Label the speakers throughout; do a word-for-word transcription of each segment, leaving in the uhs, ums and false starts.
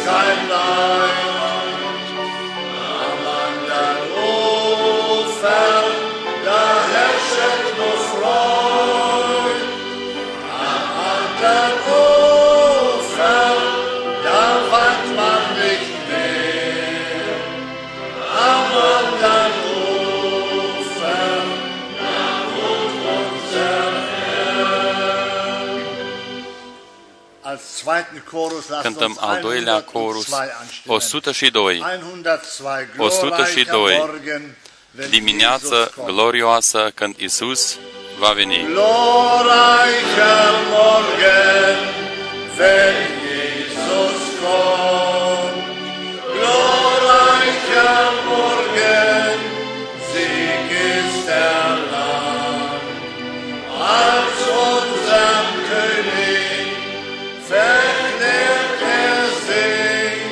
Speaker 1: kein Leid. Am anderen Ufer, da herrschet nur Freud. Am anderen Ufer, da weint man nicht mehr. Am anderen Ufer, da wohnt unser Herr. Als zweiten Chorus lasst uns
Speaker 2: Cântăm al doilea chorus, o sută și doi.
Speaker 1: o sută și doi.
Speaker 2: Dimineață glorioasă când Isus va veni.
Speaker 1: Glorreicher Morgen, wenn Jesus kommt. Glorreicher Morgen, Sieg ist erlangt. Als unser König verklärt er sich.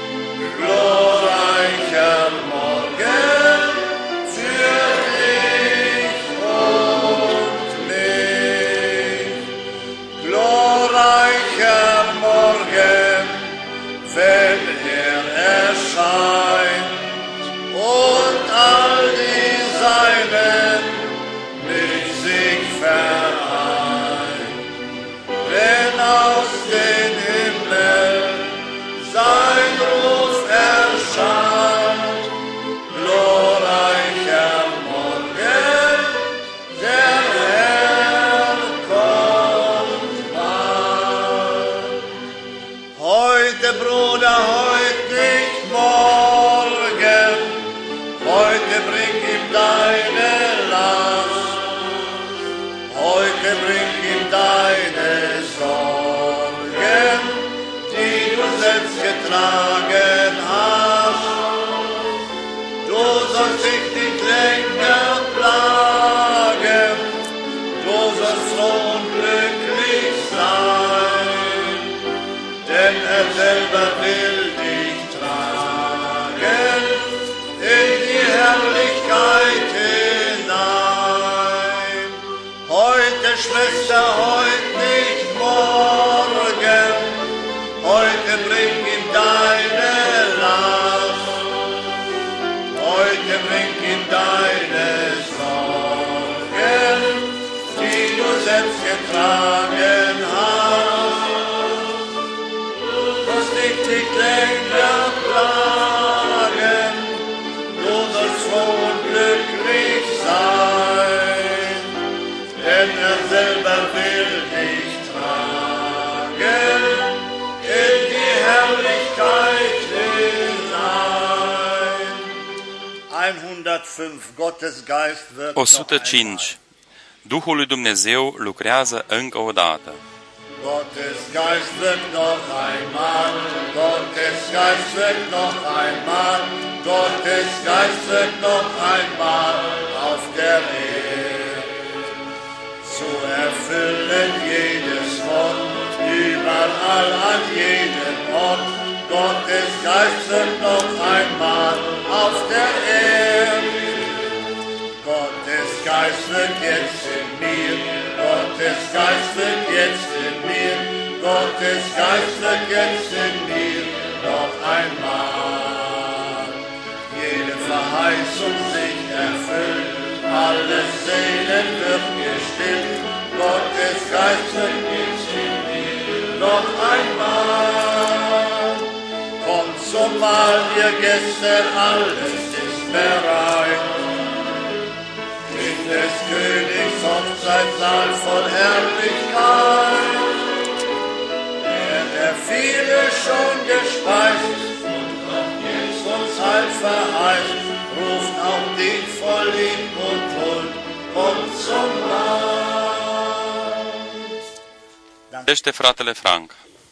Speaker 1: Glorreicher Morgen für dich und mich. Glorreicher Morgen, wenn er erscheint und all die Seinen mit sich vereint. Wenn aus den Himmel sein Ruf erschallt, glorreicher Morgen, der Herr kommt bald. Heute, Bruder, heute nicht morgen, heute bring ihm deine Last, heute bring ihm deine Sorgen, die du selbst getragen hast. Du sollst dich nicht länger plagen, du sollst froh und glücklich sein, denn er selber will dich tragen in die Herrlichkeit hinein. Heute, Schwester, heute nicht morgen, heute bring ihm deine Last, heute bring ihm deine Sorgen, die du selbst getragen hast. Du musst dich nicht länger plagen, du sollst froh und glücklich sein, denn er selber will dich tragen in die Herrlichkeit hinein. hundertfünf. Gottes Geist wirkt
Speaker 2: o
Speaker 1: noch
Speaker 2: sută cinci. Duhul lui Dumnezeu lucrează încă o dată.
Speaker 1: Gottes Geist wirkt noch einmal, Gottes Geist wirkt noch einmal, Gottes Geist wirkt noch einmal auf der Erde. Zu erfüllen jedes Wort, überall an jedem Ort, Gottes Geist wirkt noch einmal auf der Erde. Gottes Geist wirkt jetzt in mir, Gottes Geist wirkt jetzt in mir, Gottes Geist wirkt jetzt in mir noch einmal. Jede Verheißung sich erfüllt, alle Seelen wird gestillt, Gottes Geist wirkt jetzt in mir noch einmal. Kommt zum Mahl, ihr Gäste, alles ist bereit. In des Königs Hochzeitssaal voll Herrlichkeit. Der, der viele schon gespeist und auch jetzt uns Heil verheißt, ruft auch dich voll Lieb und Huld, kommt zum Mahl.
Speaker 2: Este fratele Frank.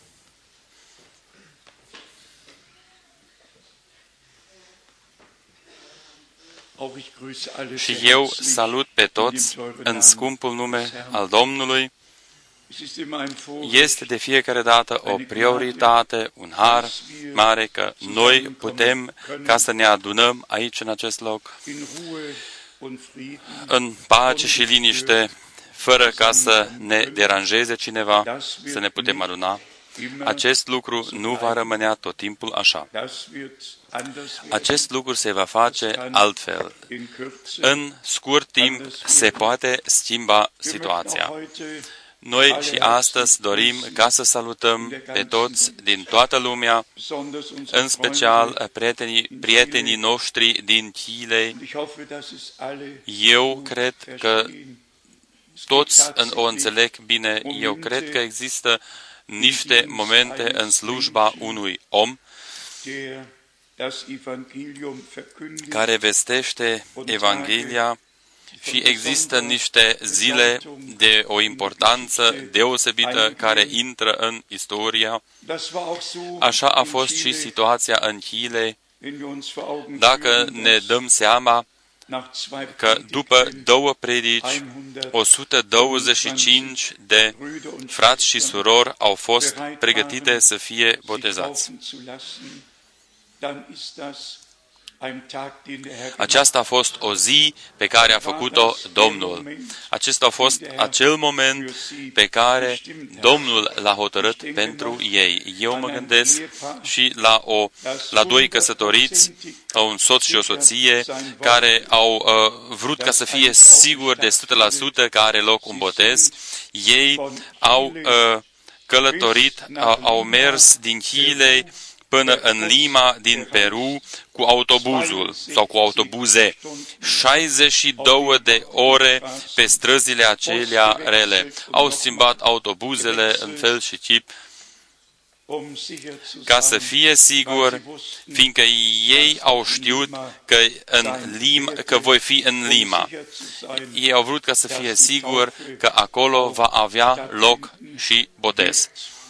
Speaker 2: Și eu salut pe toți în scumpul nume al Domnului. Este de fiecare dată o prioritate, un har mare că noi putem ca să ne adunăm aici în acest loc în pace și liniște, fără ca să ne deranjeze cineva, să ne putem aduna. acest lucru nu va rămânea tot timpul așa. Acest lucru se va face altfel. În scurt timp se poate schimba situația. Noi și astăzi dorim ca să salutăm pe toți din toată lumea, în special prietenii, prietenii noștri din Chile. Eu cred că toți o înțeleg bine. Eu cred că există niște momente în slujba unui om care vestește Evanghelia și există niște zile de o importanță deosebită care intră în istoria. Așa a fost și situația în Chile. Dacă ne dăm seama că după două predici, o sută douăzeci și cinci de frați și surori au fost pregătite să fie botezați. Aceasta a fost o zi pe care a făcut-o Domnul. Acesta a fost acel moment pe care Domnul l-a hotărât pentru ei. Eu mă gândesc și la, o, la doi căsătoriți, un soț și o soție, care au uh, vrut ca să fie siguri de o sută la sută că are loc un botez. Ei au uh, călătorit, uh, au mers din Chile până în Lima, din Peru, cu autobuzul sau cu autobuze. șaizeci și două de ore pe străzile acelea rele. Au schimbat autobuzele în fel și chip ca să fie sigur, fiindcă ei au știut că, în Lima, că voi fi în Lima. Ei au vrut ca să fie sigur că acolo va avea loc și botez.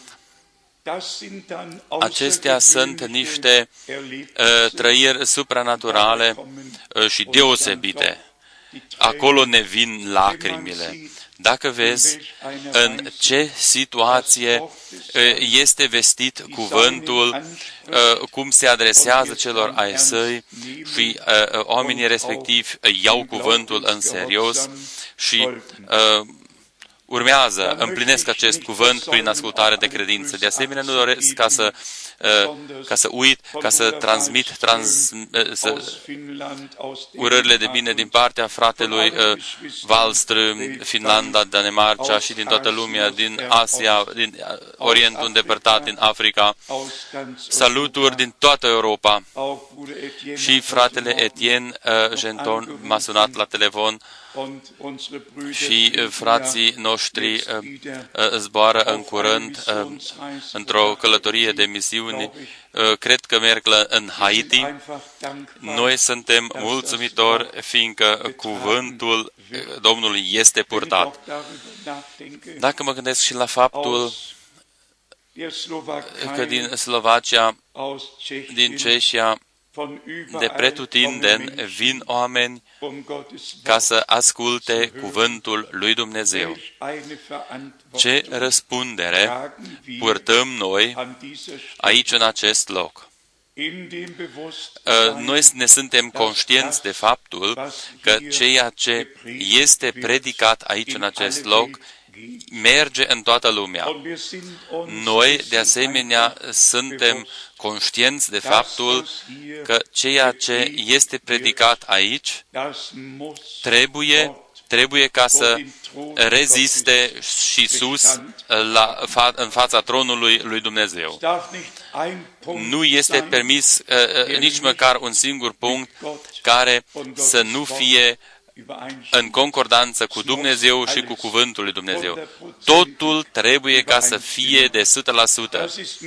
Speaker 2: Acestea sunt niște uh, trăiri supranaturale uh, și deosebite. Acolo ne vin lacrimile. Dacă vezi în ce situație uh, este vestit cuvântul, uh, cum se adresează celor ai săi și uh, oamenii respectivi iau cuvântul în serios și uh, urmează, împlinesc acest cuvânt prin ascultare de credință. De asemenea, nu doresc ca să, ca să uit, ca să transmit trans, să, urările de bine din partea fratelui Wallström, Finlanda, Danemarca și din toată lumea, din Asia, din Orientul îndepărtat, din Africa. Saluturi din toată Europa. Și fratele Etienne Genton m-a sunat la telefon și frații noștri zboară în curând într-o călătorie de misiuni. Cred că merg în Haiti. Noi suntem mulțumitori, fiindcă cuvântul Domnului este purtat. Dacă mă gândesc și la faptul că din Slovacia, din Cehia, de pretutindeni vin oameni ca să asculte cuvântul lui Dumnezeu. Ce răspundere purtăm noi aici în acest loc? Noi ne suntem conștienți de faptul că ceea ce este predicat aici în acest loc merge în toată lumea. Noi, de asemenea, suntem conștienți de faptul că ceea ce este predicat aici trebuie, trebuie ca să reziste și sus la, în fața tronului lui Dumnezeu. Nu este permis uh, nici măcar un singur punct care să nu fie în concordanță cu Dumnezeu și cu cuvântul lui Dumnezeu. Totul trebuie ca să fie de o sută la sută.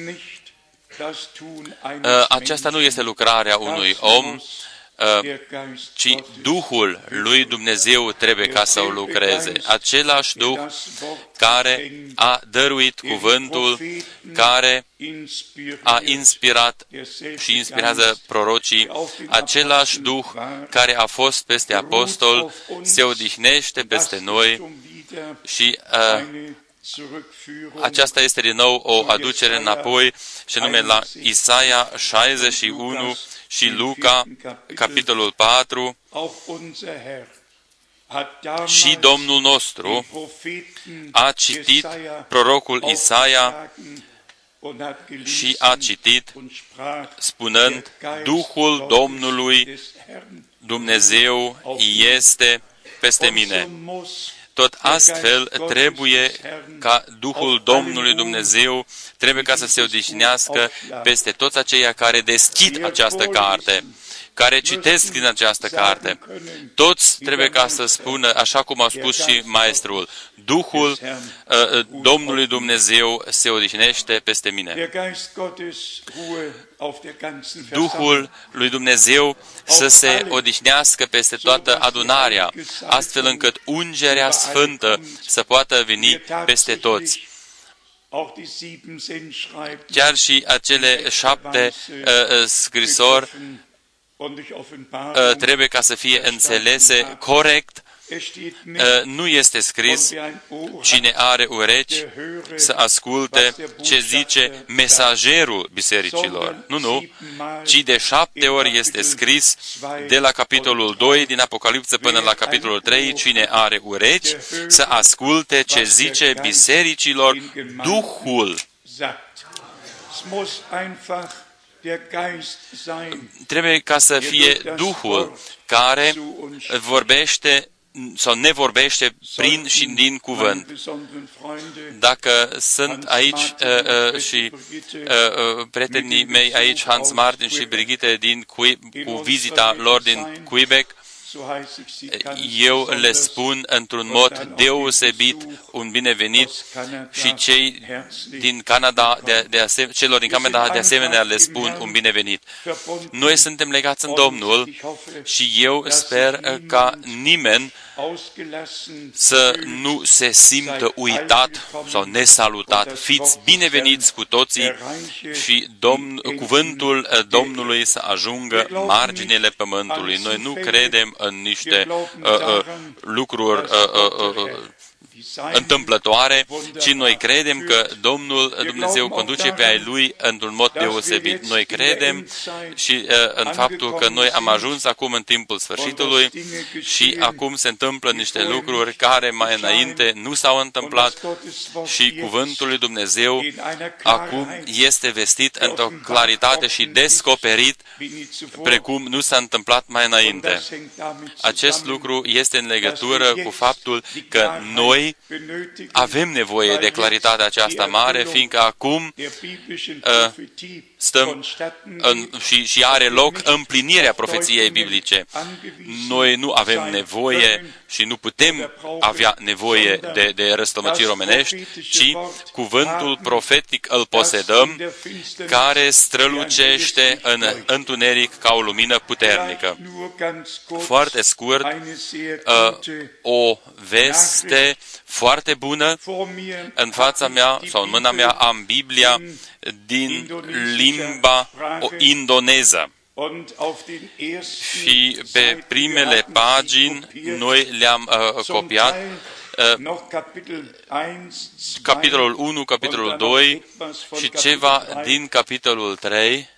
Speaker 2: Aceasta nu este lucrarea unui om, ci Duhul lui Dumnezeu trebuie ca să o lucreze. Același Duh care a dăruit cuvântul, care a inspirat și inspirează prorocii, același Duh care a fost peste apostol, se odihnește peste noi și uh, aceasta este din nou o aducere înapoi, și anume la Isaia șaizeci și unu și Luca, capitolul patru. Și Domnul nostru a citit prorocul Isaia și a citit spunând, Duhul Domnului Dumnezeu este peste mine. Tot astfel trebuie ca Duhul Domnului Dumnezeu trebuie ca să se odihnească peste toți aceia care deschid această carte, care citesc din această carte. Toți trebuie ca să spună, așa cum a spus și maestrul, Duhul uh, Domnului Dumnezeu se odihnește peste mine. Duhul lui Dumnezeu să se odihnească peste toată adunarea, astfel încât ungerea sfântă să poată veni peste toți. Chiar și acele șapte uh, scrisori uh, trebuie ca să fie înțelese corect. Nu este scris, cine are urechi să asculte ce zice mesagerul bisericilor. Nu, nu, ci de șapte ori este scris de la capitolul doi din Apocalipsă până la capitolul trei, cine are urechi să asculte ce zice bisericilor Duhul. Trebuie ca să fie Duhul care vorbește sau ne vorbește prin și din cuvânt. Dacă sunt aici uh, uh, și uh, uh, prietenii mei aici, Hans Martin și Brigitte, din Cui, cu vizita lor din Quebec, eu le spun într-un mod deosebit un binevenit și cei din Canada, de, de asem- celor din Canada de asemenea le spun un binevenit. Noi suntem legați în Domnul și eu sper ca nimeni să nu se simtă uitat sau nesalutat. Fiți bineveniți cu toții și Domn, cuvântul Domnului să ajungă marginile pământului. Noi nu credem în niște uh, uh, lucruri uh, uh, uh, întâmplătoare, ci noi credem că Domnul Dumnezeu conduce pe ai Lui într-un mod deosebit. Noi credem și uh, în faptul că noi am ajuns acum în timpul sfârșitului și acum se întâmplă niște lucruri care mai înainte nu s-au întâmplat și cuvântul lui Dumnezeu acum este vestit într-o claritate și descoperit precum nu s-a întâmplat mai înainte. Acest lucru este în legătură cu faptul că noi avem nevoie de claritatea aceasta mare, fiindcă acum uh, stăm în, și, și are loc împlinirea profeției biblice. Noi nu avem nevoie și nu putem avea nevoie de, de răstămăciri omenești, ci cuvântul profetic îl posedăm, care strălucește în întuneric ca o lumină puternică. Foarte scurt, uh, o veste foarte bună. În fața mea sau în mâna mea am Biblia din limba indoneză. Și pe primele pagini noi le-am uh, copiat uh, capitolul unu, capitolul doi și ceva din capitolul trei.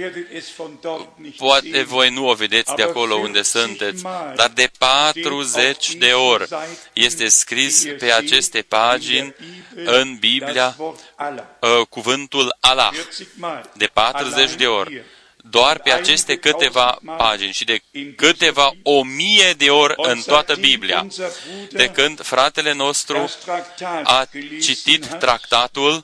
Speaker 2: Poate voi nu o vedeți de acolo unde sunteți, dar de patruzeci de ori este scris pe aceste pagini în Biblia uh, cuvântul Allah. De patruzeci de ori. Doar pe aceste câteva pagini și de câteva o mie de ori în toată Biblia. De când fratele nostru a citit tractatul,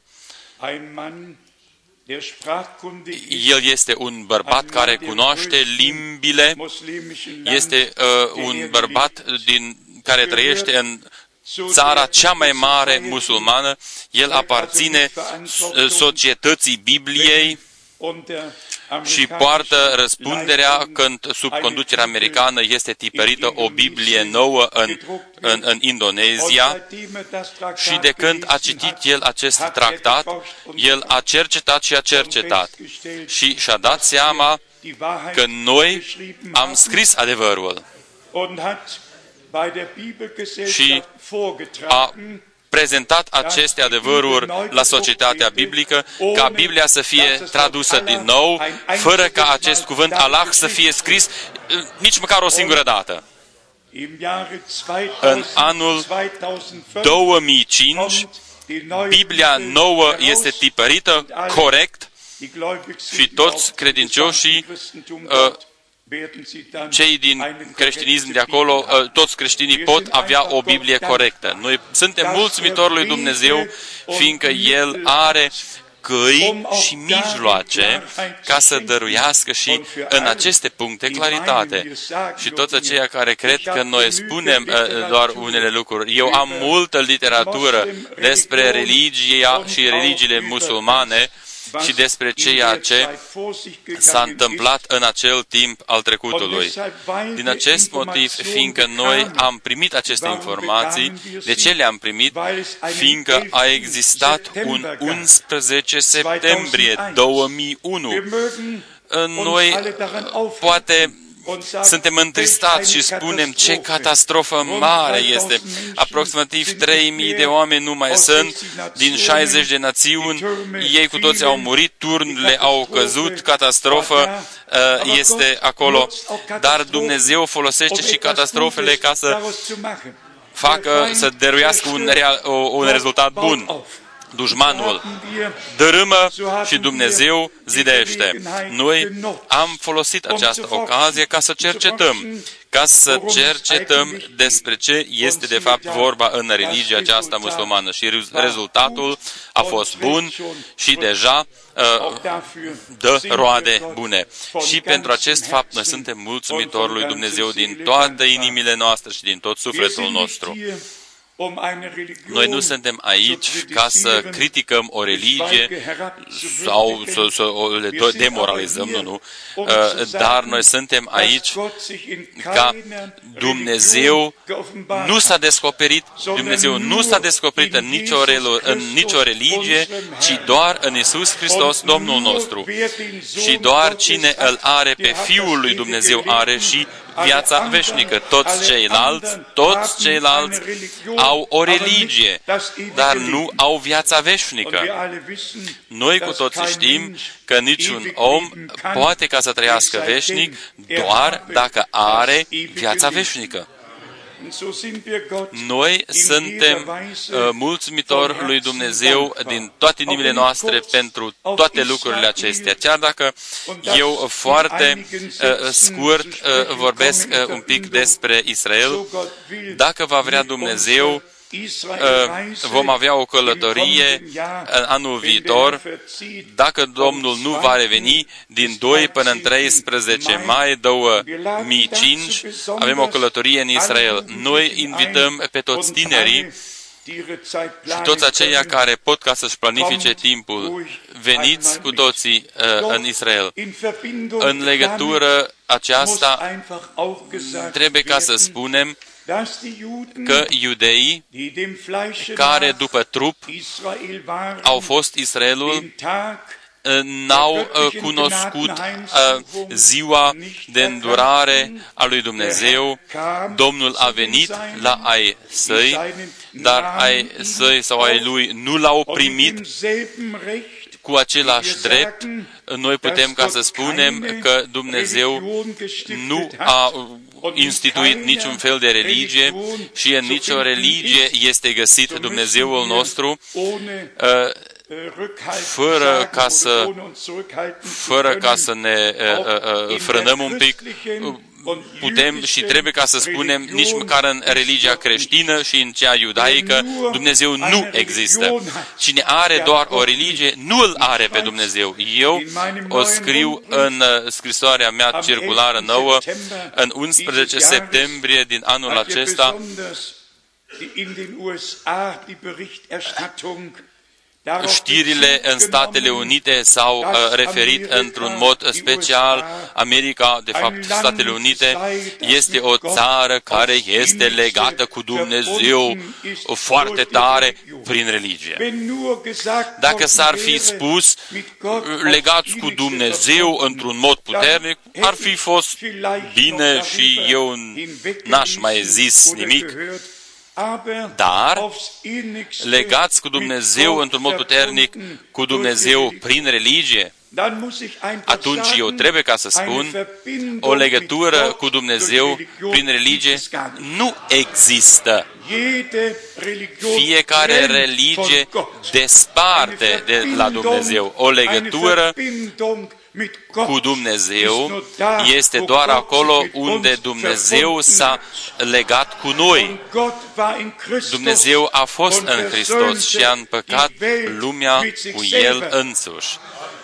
Speaker 2: el este un bărbat care cunoaște limbile, este uh, un bărbat din, care trăiește în țara cea mai mare musulmană, el aparține societății Bibliei și poartă răspunderea când sub conducerea americană este tipărită o Biblie nouă în, în, în Indonezia și de când a citit el acest tractat, el a cercetat și a cercetat și și-a dat seama că noi am scris adevărul și a prezentat aceste adevăruri la societatea biblică, ca Biblia să fie tradusă din nou, fără ca acest cuvânt Allah să fie scris nici măcar o singură dată. În anul două mii cinci Biblia nouă este tipărită corect și toți credincioșii, cei din creștinism de acolo, toți creștinii pot avea o Biblie corectă. Noi suntem mulțumitori lui Dumnezeu, fiindcă El are căi și mijloace ca să dăruiască și în aceste puncte claritate. Și toți aceia care cred că noi spunem uh, doar unele lucruri. Eu am multă literatură despre religia și religiile musulmane și despre ceea ce s-a întâmplat în acel timp al trecutului. Din acest motiv, fiindcă noi am primit aceste informații, de ce le-am primit? Fiindcă a existat un unsprezece septembrie două mii unu. Noi poate suntem întristați și spunem ce catastrofă mare este. Aproximativ trei mii de oameni nu mai sunt din șaizeci de națiuni. Ei cu toți au murit, turnurile au căzut, catastrofă este acolo. Dar Dumnezeu folosește și catastrofele ca să facă, să dăruiască un, real, un rezultat bun. Dușmanul dărâmă și Dumnezeu zidește. Noi am folosit această ocazie ca să cercetăm, ca să cercetăm despre ce este de fapt vorba în religia aceasta musulmană. Și rezultatul a fost bun și deja uh, dă roade bune. Și pentru acest fapt noi suntem mulțumitori lui Dumnezeu din toate inimile noastre și din tot sufletul nostru. Noi nu suntem aici ca să criticăm o religie sau să, să o demoralizăm, nu, nu. Dar noi suntem aici ca Dumnezeu nu s-a descoperit, Dumnezeu nu s-a descoperit în nicio, în nicio religie, ci doar în Iisus Hristos, Domnul nostru. Și doar cine îl are pe Fiul lui Dumnezeu are și viața veșnică. Toți ceilalți, toți ceilalți au o religie, dar nu au viața veșnică. Noi cu toții știm că niciun om poate ca să trăiască veșnic doar dacă are viața veșnică. Noi suntem uh, mulțumitori lui Dumnezeu din toate inimile noastre pentru toate lucrurile acestea. Chiar dacă eu foarte uh, scurt uh, vorbesc uh, un pic despre Israel, dacă va vrea Dumnezeu, vom avea o călătorie anul viitor, dacă Domnul nu va reveni, din doi până în treisprezece mai două mii cinci, avem o călătorie în Israel. Noi invităm pe toți tinerii și toți aceia care pot ca să-și planifice timpul, veniți cu toții uh, în Israel. În legătură aceasta, trebuie ca să spunem că iudeii care după trup au fost Israelul n-au cunoscut ziua de îndurare a lui Dumnezeu. Domnul a venit la ai săi, dar ai săi sau ai lui nu l-au primit cu același drept. Noi putem ca să spunem că Dumnezeu nu a instituit niciun fel de religie și în nicio religie este găsit Dumnezeul nostru fără ca să, fără ca să ne uh, uh, frânăm un pic. Putem și trebuie ca să spunem, nici măcar în religia creștină și în cea iudaică, Dumnezeu nu există. Cine are doar o religie, nu îl are pe Dumnezeu. Eu o scriu în scrisoarea mea circulară nouă, în unsprezece septembrie din anul acesta, știrile în Statele Unite s-au uh, referit într-un mod special. America, de fapt, Statele Unite, este o țară care este legată cu Dumnezeu foarte tare prin religie. Dacă s-ar fi spus legați cu Dumnezeu într-un mod puternic, ar fi fost bine și eu n-aș mai zis nimic. Dar, legați cu Dumnezeu într-un mod puternic, cu Dumnezeu prin religie, atunci eu trebuie ca să spun, o legătură cu Dumnezeu prin religie nu există. Fiecare religie desparte de la Dumnezeu. O legătură cu Dumnezeu este doar acolo unde Dumnezeu s-a legat cu noi. Dumnezeu a fost în Hristos și a împăcat lumea cu El însuși.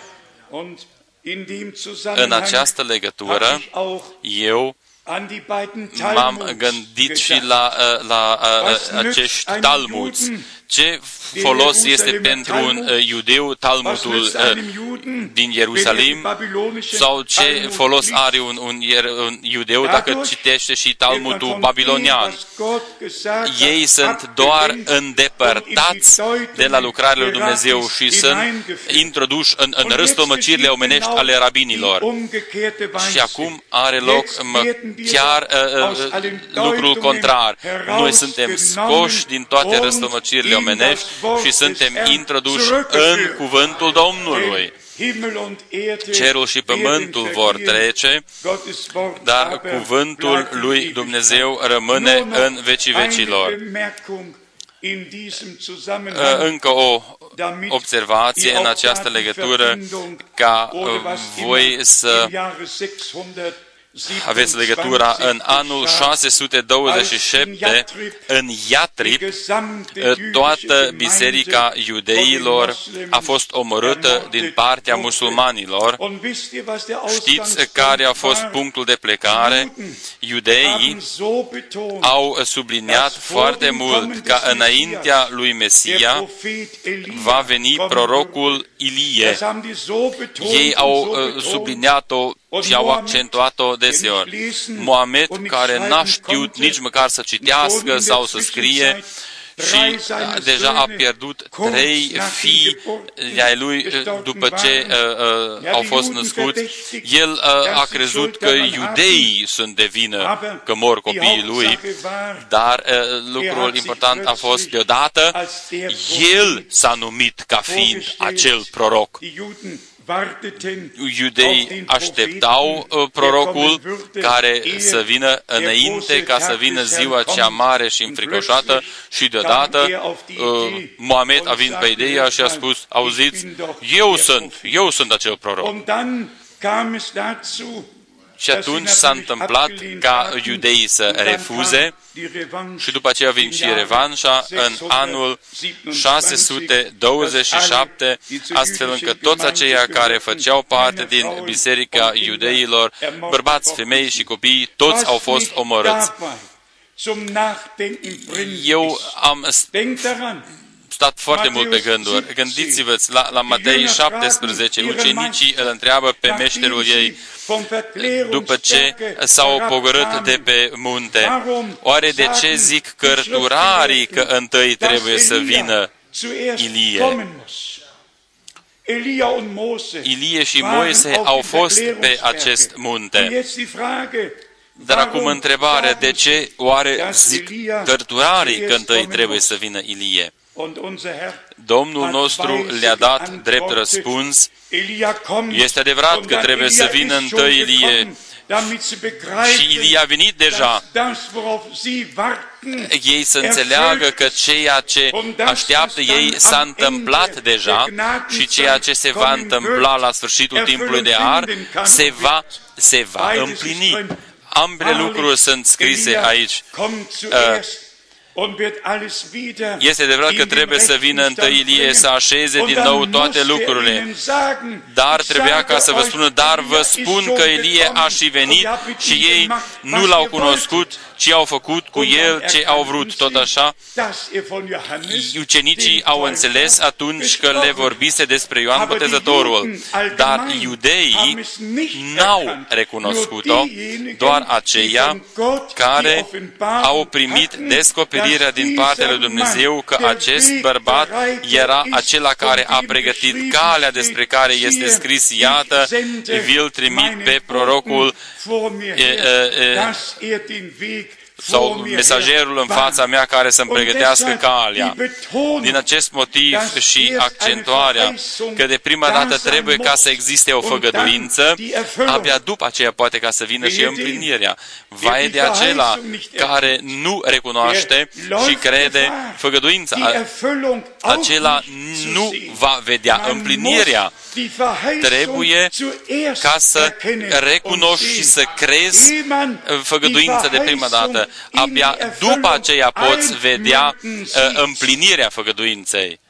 Speaker 2: În această legătură, eu m-am gândit și la, la, la acești talmuds. Ce folos este pentru un iudeu talmudul din Ierusalim? Sau ce folos are un, un, un iudeu dacă citește și talmudul babilonian? Ei sunt doar îndepărtați de la lucrarea lui Dumnezeu și sunt introduși în, în răstălmăcirile omenești ale rabinilor. Și acum are loc chiar uh, lucrul contrar. Noi suntem scoși din toate răstălmăcirile omenești și suntem introduși în cuvântul Domnului. Cerul și pământul vor trece, dar cuvântul lui Dumnezeu rămâne în vecii vecilor. Încă o observație în această legătură, ca voi să aveți legătura. În anul șase sute douăzeci și șapte, în Iatrib, toată biserica iudeilor a fost omorâtă din partea musulmanilor. Știți care a fost punctul de plecare? Iudeii au subliniat foarte mult că înaintea lui Mesia va veni prorocul Ilie. Ei au subliniat-o și au accentuat-o deseori. Mohamed, care n-a știut nici măcar să citească sau să scrie, și deja a pierdut trei fii de-ai lui după ce uh, uh, au fost născuți. El uh, a crezut că iudeii sunt de vină că mor copiii lui, dar uh, lucrul important a fost deodată el s-a numit ca fiind acel proroc. Iudeii așteptau uh, prorocul care să vină înainte, ca să vină ziua cea mare și înfricoșată, și deodată uh, Mohamed a venit pe ideea și a spus: auziți, eu sunt, eu sunt acel proroc. Și atunci s-a întâmplat ca iudeii să refuze și după aceea vine și revanșa în anul șase sute douăzeci și șapte, astfel încât toți aceia care făceau parte din biserica iudeilor, bărbați, femei și copii, toți au fost omorâți. Eu am stat foarte mult pe gânduri. Gândiți-vă la, la Matei șaptesprezece, ucenicii îl întreabă pe meșterul ei, după ce s-au pogorât de pe munte: oare de ce zic cărturarii că întâi trebuie să vină Ilie? Ilie și Moise au fost pe acest munte. Dar acum întrebarea: de ce oare zic cărturarii că întâi trebuie să vină Ilie? Domnul nostru le-a dat drept răspuns: este adevărat că trebuie să vină întâi Ilie, și Ilie a venit deja. Ei să înțeleagă că ceea ce așteaptă ei s-a întâmplat deja și ceea ce se va întâmpla la sfârșitul timpului de ar se va, se va împlini. Ambele lucruri sunt scrise aici. Este adevărat că trebuie să vină întâi Ilie să așeze din nou toate lucrurile, dar trebuia ca să vă spună: dar vă spun că Ilie a și venit și ei nu l-au cunoscut, ci au făcut cu el ce au vrut. Tot așa, ucenicii au înțeles atunci că le vorbise despre Ioan Botezătorul, dar iudeii n-au recunoscut-o, doar aceia care au primit descoperirea din partea lui Dumnezeu că acest bărbat era acela care a pregătit calea despre care este scris: iată, vi-l trimit pe prorocul e, e, e, sau mesagerul în fața mea care să-mi pregătească calea. Din acest motiv și accentuarea că de prima dată trebuie ca să existe o făgăduință, abia după aceea poate ca să vină și împlinirea. Vai de acela care nu recunoaște și crede făgăduința. Acela nu va vedea împlinirea. Trebuie ca să recunoști și să crezi făgăduința de prima dată. Abia după aceea poți vedea împlinirea făgăduinței.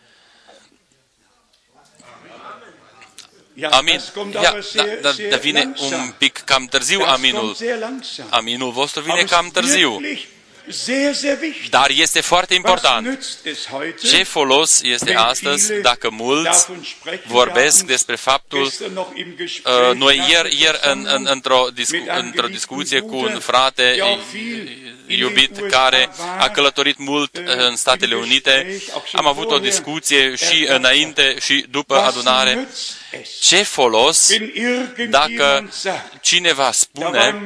Speaker 2: Amin. Ia, da, da, da, vine un pic cam târziu aminul. Aminul vostru vine cam târziu. Dar este foarte important. Ce folos este astăzi dacă mulți vorbesc despre faptul, uh, noi ieri, ieri în, în, într-o, discu, într-o discuție cu un frate iubit care a călătorit mult în Statele Unite, am avut o discuție și înainte și după adunare. Ce folos dacă cineva spune: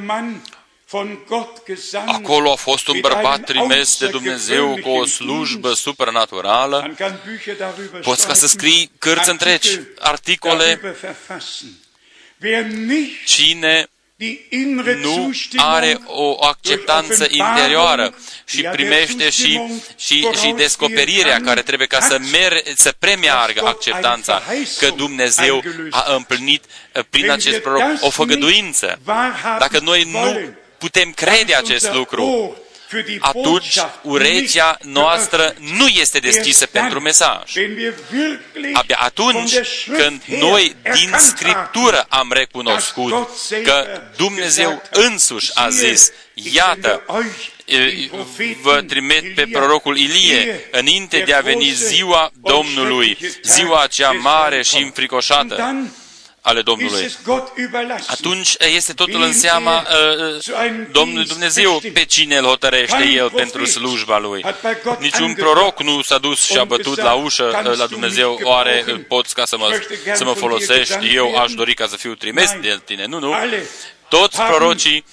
Speaker 2: acolo a fost un bărbat trimis de Dumnezeu cu o slujbă supranaturală. Poți ca să scrii cărți întregi, articole. Cine nu are o acceptanță interioară și primește și, și, și descoperirea care trebuie ca să, mer, să premeargă acceptanța că Dumnezeu a împlinit prin acest proroc o făgăduință. Dacă noi nu putem crede acest lucru, atunci urechea noastră nu este deschisă pentru mesaj. Abia atunci când noi din Scriptură am recunoscut că Dumnezeu însuși a zis: iată, vă trimit pe prorocul Ilie înainte de a veni ziua Domnului, ziua aceea mare și înfricoșată ale Domnului. Atunci este totul în seama uh, Domnului Dumnezeu pe cine îl hotărăște El pentru slujba Lui. Niciun proroc nu s-a dus și a bătut la ușă uh, la Dumnezeu: oare poți ca să mă, să mă folosești? Eu aș dori ca să fiu trimis de tine. Nu, nu. Toți prorocii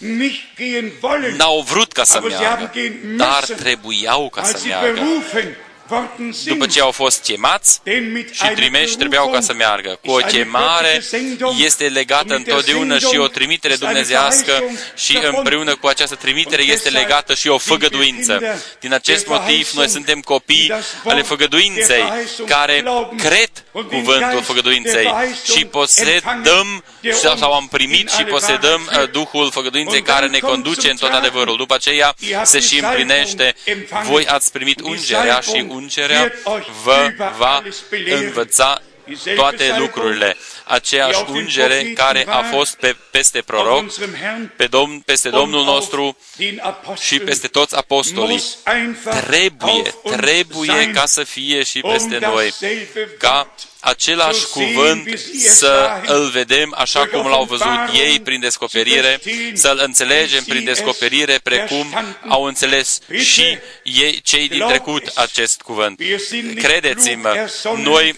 Speaker 2: n-au vrut ca să meargă, dar trebuiau ca să meargă. După ce au fost chemați și trimeși, trebuiau ca să meargă. Cu o chemare este legată întotdeauna și o trimitere dumnezească și împreună cu această trimitere este legată și o făgăduință. Din acest motiv, noi suntem copii ale făgăduinței, care cred cuvântul făgăduinței și posedăm, sau am primit și posedăm Duhul făgăduinței care ne conduce în tot adevărul. După aceea se și împlinește: voi ați primit ungerea și ungerea vă va învăța toate lucrurile. Aceeași ungere care a fost pe, peste proroc, pe Domn, peste Domnul nostru și peste toți apostolii, trebuie, trebuie ca să fie și peste noi, ca același cuvânt să îl vedem așa cum l-au văzut ei prin descoperire, să-l înțelegem prin descoperire precum au înțeles și ei, cei din trecut, acest cuvânt. Credeți-mă, noi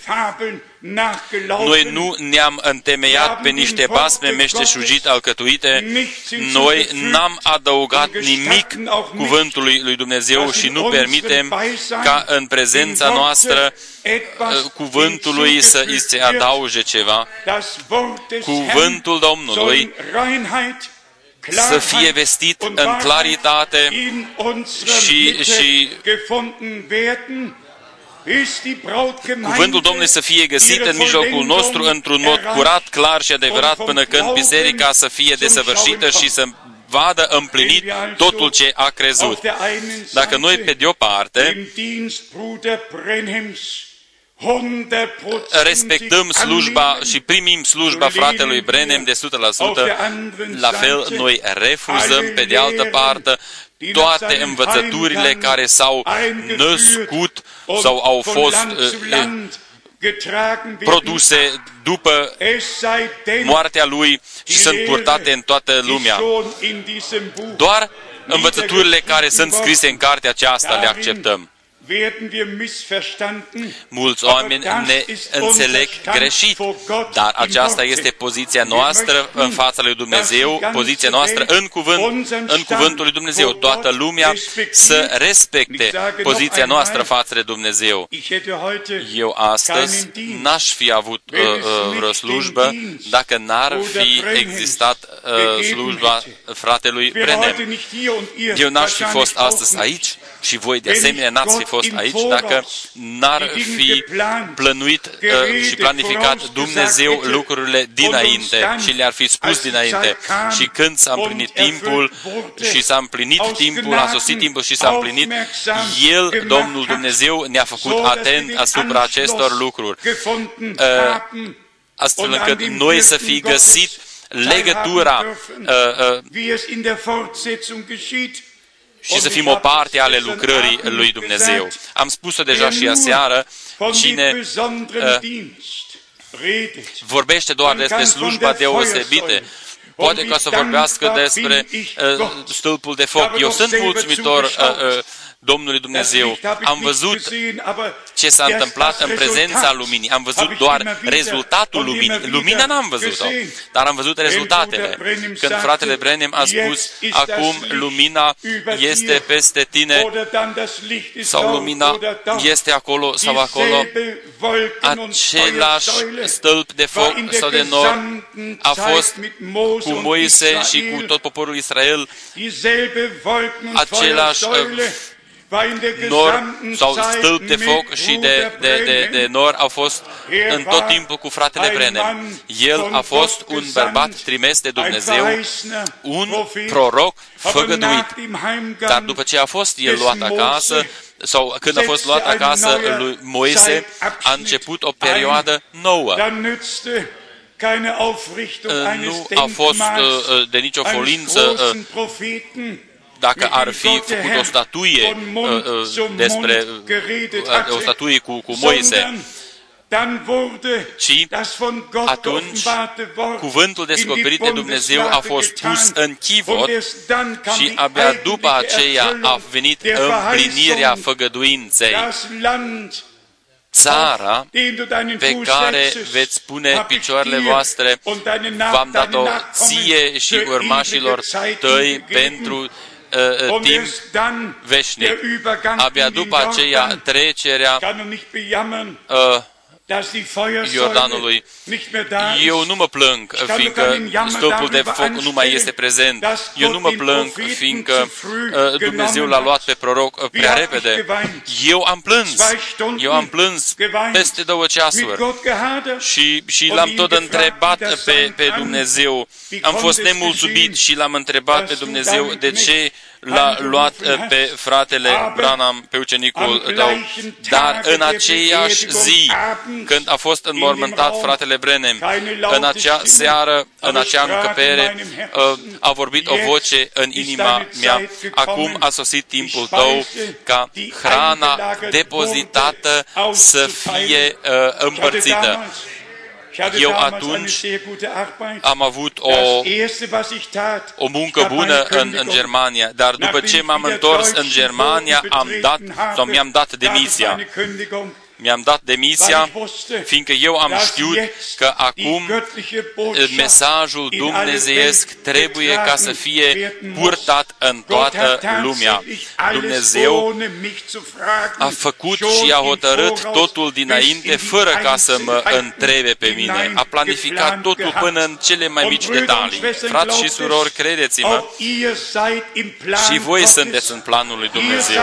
Speaker 2: Noi nu ne-am întemeiat pe niște basme meșteșugit alcătuite, noi n-am adăugat nimic cuvântului lui Dumnezeu și nu permitem ca în prezența noastră cuvântului să îi se adauge ceva. Cuvântul Domnului să fie vestit în claritate și, și cuvântul Domnului să fie găsit în mijlocul nostru într-un mod curat, clar și adevărat, până când biserica să fie desăvârșită și să vadă împlinit totul ce a crezut. Dacă noi, pe de o parte, respectăm slujba și primim slujba fratelui Branham de o sută la sută, la fel noi refuzăm, pe de altă parte, toate învățăturile care s-au născut sau au fost uh, produse după moartea lui și sunt purtate în toată lumea. Doar învățăturile care sunt scrise în cartea aceasta le acceptăm. Mulți oameni ne înțeleg greșit, dar aceasta este poziția noastră în fața lui Dumnezeu, poziția noastră în, cuvânt, în cuvântul lui Dumnezeu. Toată lumea să respecte poziția noastră față de Dumnezeu. Eu astăzi n-aș fi avut uh, uh, vreo slujbă dacă n-ar fi existat uh, slujba fratelui Branham. Eu n-aș fi fost astăzi aici și voi de asemenea n-ați fi fost aici dacă n-ar fi plănuit uh, și planificat Dumnezeu lucrurile dinainte și le-ar fi spus dinainte. Și când s-a împlinit timpul și s-a împlinit timpul, a sosit timpul și s-a împlinit, El, Domnul Dumnezeu, ne-a făcut atent asupra acestor lucruri, uh, astfel încât noi să fi găsit legătura uh, uh, și să fim o parte ale lucrării lui Dumnezeu. Am spus-o deja și aseară, cine uh, vorbește doar despre slujba deosebită, poate ca să vorbească despre uh, stâlpul de foc. Eu sunt mulțumitor uh, uh, Domnului Dumnezeu. Am văzut ce s-a întâmplat în prezența luminii. Am văzut doar rezultatul luminii. Lumina n-am văzut-o, dar am văzut rezultatele. Când fratele Branham a spus, acum lumina este peste tine, sau lumina este acolo sau acolo, același stâlp de foc sau de nor a fost cu Moise și cu tot poporul Israel, același nor sau stâlp de foc și de, de, de, de nor au fost în tot timpul cu fratele Branham. El a fost un bărbat trimis de Dumnezeu, un proroc făgăduit. Dar după ce a fost el luat acasă, sau când a fost luat acasă lui Moise, a început o perioadă nouă. Nu a fost de nicio folință dacă ar fi făcut o statuie uh, despre uh, o statuie cu, cu Moise, ci atunci cuvântul descoperit de Dumnezeu a fost pus în chivot și abia după aceea a venit împlinirea făgăduinței. Țara pe care veți pune picioarele voastre, v-am dat-o ție și urmașilor tăi pentru Uh, timp veșnic. Abia după aceea trecerea uh, Iordanului. Eu nu mă plâng, fiindcă stâlpul de foc nu mai este prezent. Eu nu mă plâng, fiindcă uh, Dumnezeu l-a luat pe proroc prea repede. Eu am plâns. Eu am plâns peste două ceasuri. Și, și l-am tot întrebat pe, pe Dumnezeu. Am fost nemulțumit și l-am întrebat pe Dumnezeu de ce l-a luat pe fratele Branham, pe ucenicul tău. Dar în aceeași zi, când a fost înmormântat fratele Branham, în acea seară, în acea încăpere, a vorbit o voce în inima mea: acum a sosit timpul tău ca hrana depozitată să fie împărțită. Eu atunci am avut o, o muncă bună în, în Germania, dar după ce m-am întors în Germania, am dat, sau mi-am dat demisia. Mi-am dat demisia, fiindcă eu am știut că acum mesajul dumnezeiesc trebuie ca să fie purtat în toată lumea. Dumnezeu a făcut și a hotărât totul dinainte, fără ca să mă întrebe pe mine. A planificat totul până în cele mai mici detalii. Frați și surori, credeți-mă, și voi sunteți în planul lui Dumnezeu.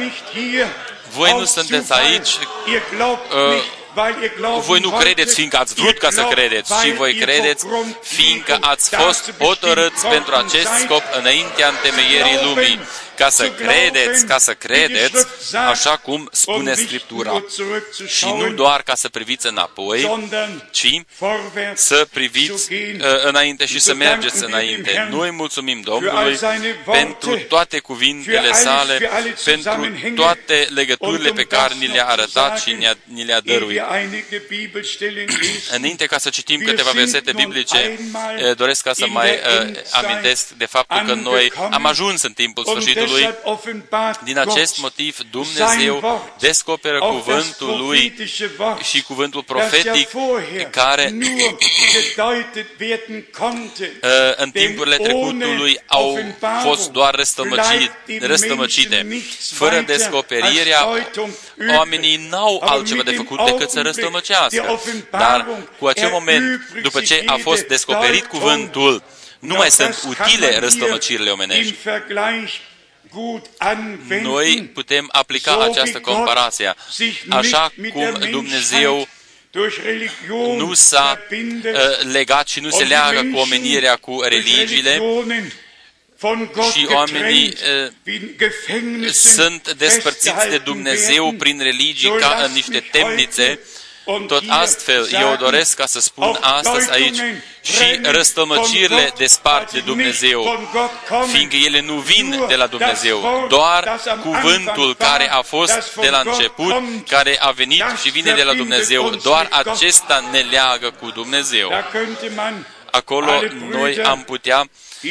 Speaker 2: Voi nu sunteți aici, uh, voi nu credeți fiindcă ați vrut ca să credeți, ci voi credeți fiindcă ați fost hotărâți pentru acest scop înaintea întemeierii lumii, ca să credeți, ca să credeți, așa cum spune Scriptura. Și nu doar ca să priviți înapoi, ci să priviți uh, înainte și să mergeți înainte. Noi mulțumim Domnului pentru toate cuvintele sale, pentru toate legăturile pe care ni le-a arătat și ni le-a dăruit. Înainte ca să citim câteva versete biblice, doresc ca să mai uh, amintesc de faptul că noi am ajuns în timpul sfârșitului Pământului. Din acest motiv, Dumnezeu descoperă cuvântul Lui și cuvântul profetic care în timpurile trecutului au fost doar răstămăcite. Fără descoperirea, oamenii n-au altceva de făcut decât să răstămăcească. Dar cu acel moment, după ce a fost descoperit cuvântul, nu mai sunt utile răstămăcirile omenești. Noi putem aplica această comparație. Așa cum Dumnezeu nu s-a uh, legat și nu se leagă cu omenirea cu religiile, și oamenii uh, sunt despărțiți de Dumnezeu prin religii ca în niște temnițe. Tot astfel, eu doresc ca să spun astăzi aici, și răstămăcirile despart de Dumnezeu, fiindcă ele nu vin de la Dumnezeu. Doar cuvântul care a fost de la început, care a venit și vine de la Dumnezeu, doar acesta ne leagă cu Dumnezeu. Acolo noi am putea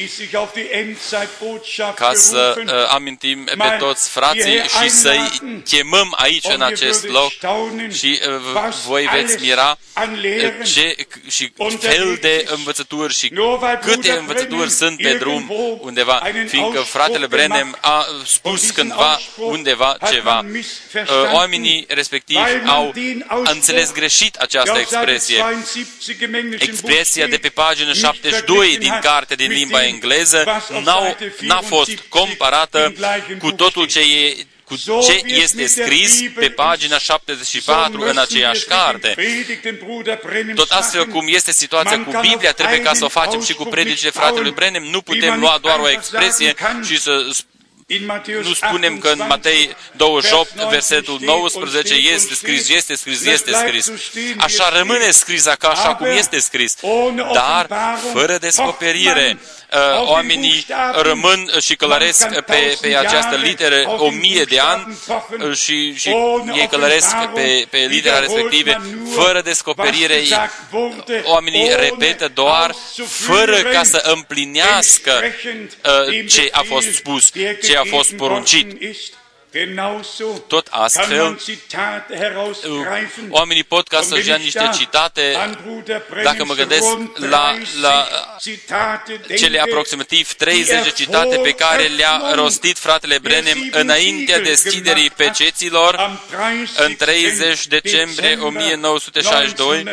Speaker 2: ca să uh, amintim pe toți frații și să-i chemăm aici în acest loc și uh, voi veți mira ce și fel de învățături și câte învățături sunt pe drum undeva, fiindcă fratele Branham a spus cândva undeva ceva. Uh, oamenii respectivi au înțeles greșit această expresie. Expresia de pe pagină șaptezeci și doi din cartea din limba engleză n-a fost comparată cu totul ce e cu ce este scris pe pagina șaptezeci și patru în aceeași carte. Tot astfel cum este situația cu Biblia, trebuie ca să o facem și cu predicile fratelui Branham. Nu putem lua doar o expresie și să nu spunem că în Matei douăzeci și opt, versetul nouăsprezece, este scris, este scris, este scris. Așa rămâne scris ca așa cum este scris. Dar, fără descoperire, oamenii rămân și călăresc pe, pe această literă o mie de ani și, și ei călăresc pe, pe litera respective. Fără descoperire, oamenii repetă doar fără ca să împlinească ce a fost spus, ce a fost poruncit. Tot astfel, oamenii pot ca să-și ia niște citate, dacă mă gândesc la, la cele aproximativ treizeci de citate pe care le-a rostit fratele Branham înaintea deschiderii peceților, în treizeci decembrie o mie nouă sute șaizeci și doi,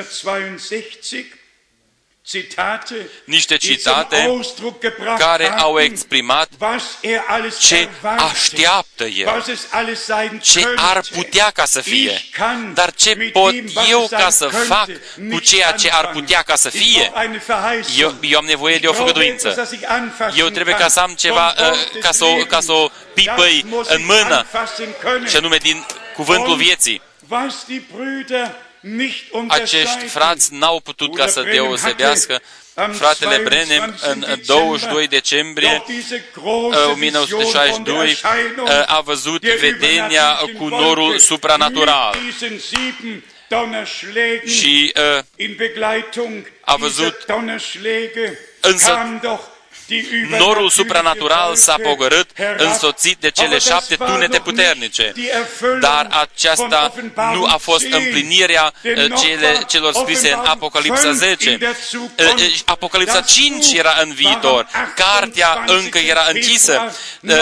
Speaker 2: niște citate care au exprimat ce așteaptă el, ce ar putea ca să fie, dar ce pot eu ca să fac cu ceea ce ar putea ca să fie. Eu, eu am nevoie de o făgăduință. Eu trebuie ca să am ceva, ca să o, ca să o pipăi în mână, și anume din cuvântul vieții. Acești frați n-au putut ca să deosebească. Fratele Branham, în douăzeci și doi decembrie o mie nouă sute șaizeci și doi, a văzut vedenia cu norul supranatural. Și a văzut, însă norul supranatural s-a pogorât, însoțit de cele șapte tunete puternice. Dar aceasta nu a fost împlinirea cele, celor scrise în Apocalipsa zece. Apocalipsa cinci era în viitor. Cartea încă era închisă.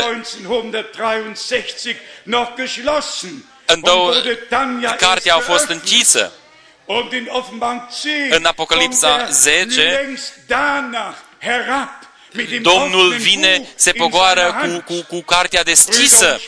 Speaker 2: În două, cartea a fost închisă. În Apocalipsa zece, Domnul vine, se pogoară cu, cu, cu cartea deschisă.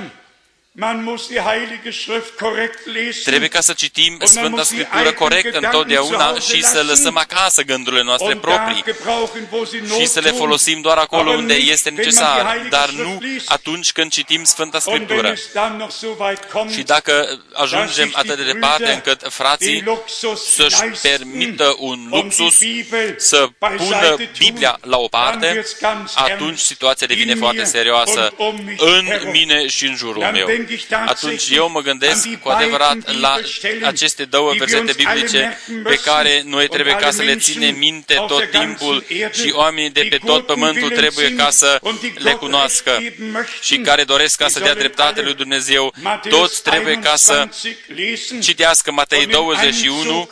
Speaker 2: Trebuie ca să citim Sfânta Scriptură corect întotdeauna și să lăsăm acasă gândurile noastre proprii și să le folosim doar acolo unde este necesar, dar nu atunci când citim Sfânta Scriptură. Și dacă ajungem atât de departe încât frații să-și permită un luxus, să pună Biblia la o parte, atunci situația devine foarte serioasă în mine și în jurul meu. atunci eu mă gândesc cu adevărat la aceste două versete biblice pe care noi trebuie ca să le ținem minte tot timpul și oamenii de pe tot pământul trebuie ca să le cunoască și care doresc ca să dea dreptate lui Dumnezeu. Toți trebuie ca să citească Matei douăzeci și unu,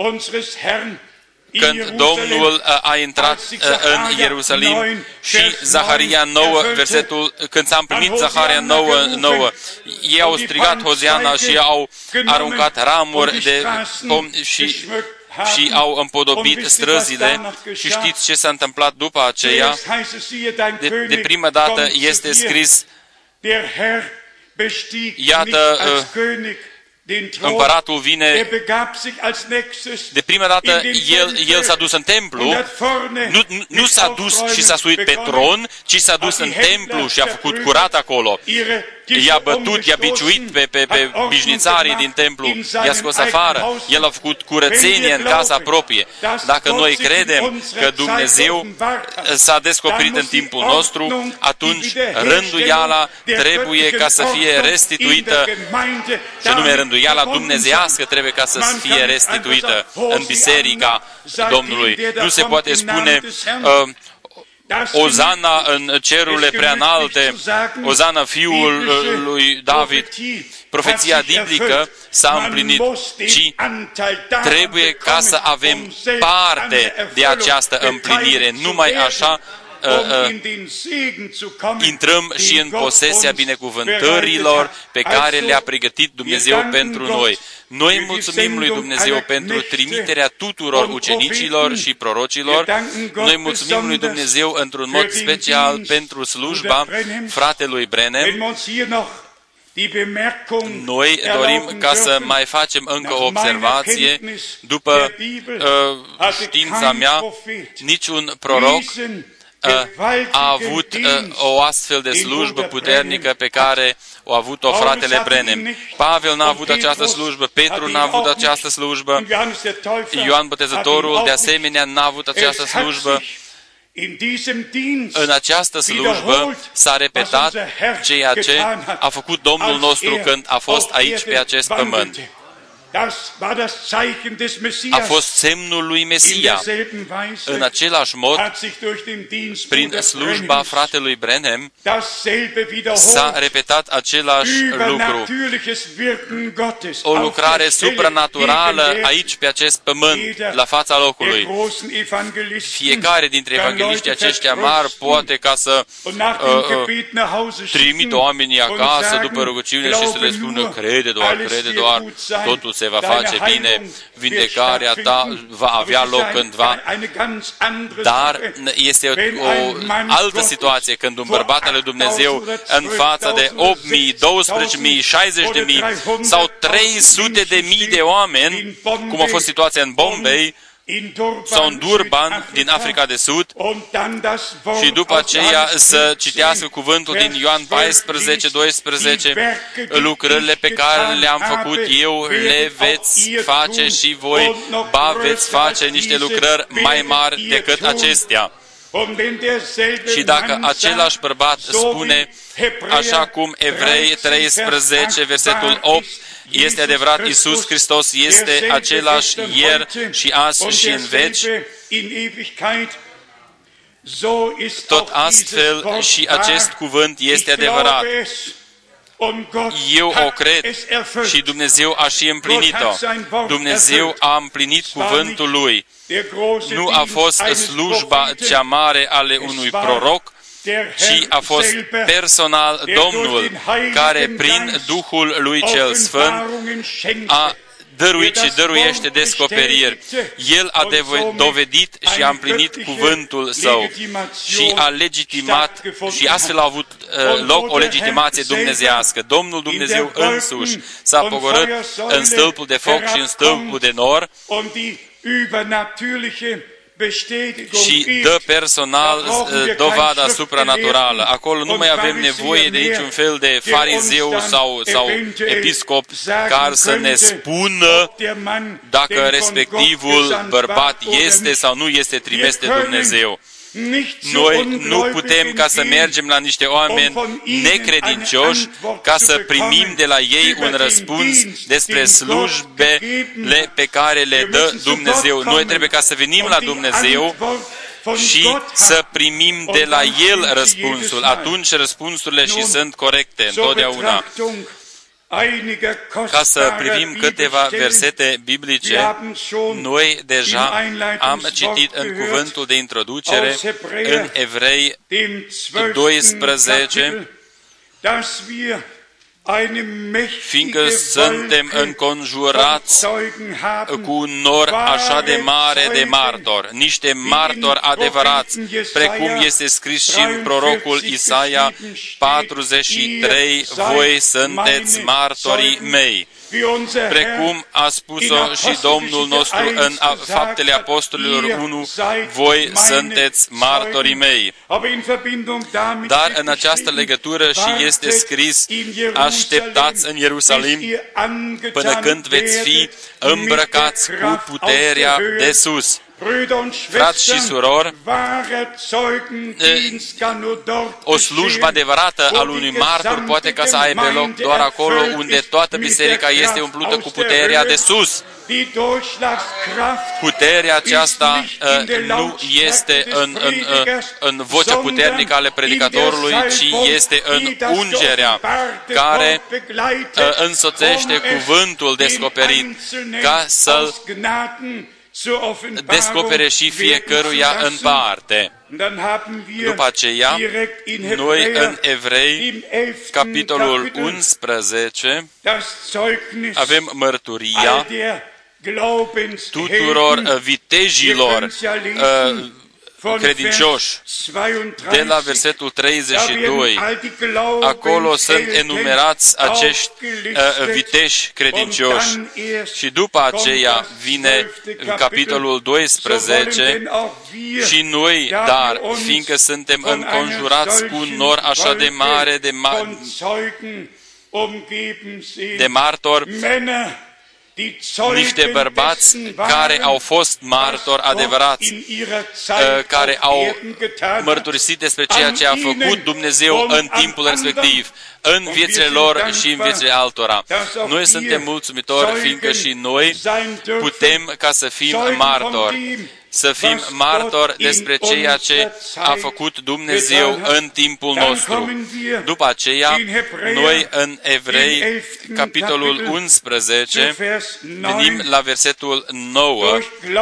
Speaker 2: când Domnul a intrat în Ierusalim, și Zaharia nouă, versetul, când s-a împlinit Zaharia nouă, nouă, ei au strigat Hoziana și au aruncat ramuri de pom și, și au împodobit străzile. Și știți ce s-a întâmplat după aceea? De, de prima dată este scris, iată, împăratul vine, de prima dată el, el s-a dus în templu, nu, nu, nu s-a dus și s-a suit pe tron, ci s-a dus în templu și a făcut curat acolo. I-a bătut, i-a biciuit pe, pe, pe bișnițarii din templu, i-a scos afară, el a făcut curățenie în casa proprie. Dacă noi credem că Dumnezeu s-a descoperit în timpul nostru, atunci rânduiala trebuie ca să fie restituită, și anume rânduiala dumnezeiască trebuie ca să fie restituită în biserica Domnului. Nu se poate spune uh, Ozana în cerurile preanalte, Ozana fiul lui David. Profeția biblică s-a împlinit, ci trebuie ca să avem parte de această împlinire. Numai așa uh, uh, intrăm și în posesia binecuvântărilor pe care le-a pregătit Dumnezeu pentru noi. Noi mulțumim lui Dumnezeu pentru trimiterea tuturor ucenicilor și prorocilor. Noi mulțumim lui Dumnezeu într-un mod special pentru slujba fratelui Branham. Noi dorim ca să mai facem încă o observație. După uh, știința mea, niciun proroc a avut o astfel de slujbă puternică pe care o a avut-o fratele Branham. Pavel n-a avut această slujbă, Petru n-a avut această slujbă, Ioan Botezătorul de asemenea n-a avut această slujbă. În această slujbă s-a repetat ceea ce a făcut Domnul nostru când a fost aici pe acest pământ. A fost semnul lui Mesia. În același mod, prin slujba fratelui Branham, s-a repetat același lucru. O lucrare supranaturală aici pe acest pământ, la fața locului. Fiecare dintre evangeliștii aceștia mari poate ca să uh, uh, trimită oamenii acasă după rugăciune și să le spună, crede doar, crede doar, totul se va face bine, vindecarea ta va avea loc cândva. Dar este o, o altă situație când un bărbat al lui Dumnezeu în fața de opt mii, doisprezece mii, șaizeci de mii sau trei sute de mii de oameni, cum a fost situația în Bombay sau în Durban, din Africa de Sud, și după aceea să citească cuvântul din Ioan paisprezece, doisprezece, lucrările pe care le-am făcut eu, le veți face și voi, ba veți face niște lucrări mai mari decât acestea. Și dacă același bărbat spune, așa cum Evrei treisprezece, versetul opt, este adevărat, Iisus Hristos este același ieri și azi și în veci, tot astfel și acest cuvânt este adevărat. Eu o cred și Dumnezeu a și împlinit-o. Dumnezeu a împlinit cuvântul Lui. Nu a fost slujba cea mare ale unui proroc, ci a fost personal Domnul, care prin Duhul Lui cel Sfânt a dăruit și dăruiește descoperiri. El a dovedit și a împlinit cuvântul Său și a legitimat și astfel a avut uh, loc o legitimație dumnezeiască. Domnul Dumnezeu însuși s-a pogorât în stâlpul de foc și în stâlpul de nor și dă personal dovada supranaturală. Acolo nu mai avem nevoie de niciun fel de farizeu sau, sau episcop care să ne spună dacă respectivul bărbat este sau nu este trimis de Dumnezeu. Noi nu putem ca să mergem la niște oameni necredincioși ca să primim de la ei un răspuns despre slujbele pe care le dă Dumnezeu. Noi trebuie ca să venim la Dumnezeu și să primim de la El răspunsul. Atunci răspunsurile și sunt corecte întotdeauna. Ca să privim câteva versete biblice, noi deja am citit în cuvântul de introducere în Evrei doisprezece, fiindcă suntem înconjurați cu un nor așa de mare de martori, niște martori adevărați, precum este scris și în prorocul Isaia patruzeci și trei, voi sunteți martorii mei. Precum a spus-o și Domnul nostru în Faptele Apostolilor unu, voi sunteți martorii mei. Dar în această legătură și este scris, așteptați în Ierusalim până când veți fi îmbrăcați cu puterea de sus. Frați și surori, o slujbă adevărată al unui martor poate ca să aibă loc doar acolo unde toată biserica este umplută cu puterea de sus. Puterea aceasta uh, nu este în, în, uh, în vocea puternică ale predicatorului, ci este în ungerea care uh, însoțește cuvântul descoperit ca să-l descopere și fiecăruia în parte. După aceea, noi în Evrei, capitolul unsprezece, avem mărturia tuturor vitejilor uh, credincioși. De la versetul treizeci și doi, acolo sunt enumerați acești uh, viteși credincioși. Și după aceea vine capitolul doisprezece și noi, dar, fiindcă suntem înconjurați cu un nor așa de mare de, ma- de martori, niște bărbați care au fost martori adevărați, care au mărturisit despre ceea ce a făcut Dumnezeu în timpul respectiv, în viețile lor și în viețile altora. Noi suntem mulțumitori, fiindcă și noi putem ca să fim martori, să fim martori despre ceea ce a făcut Dumnezeu în timpul nostru. După aceea, noi în Evrei, capitolul unsprezece, venim la versetul nouă,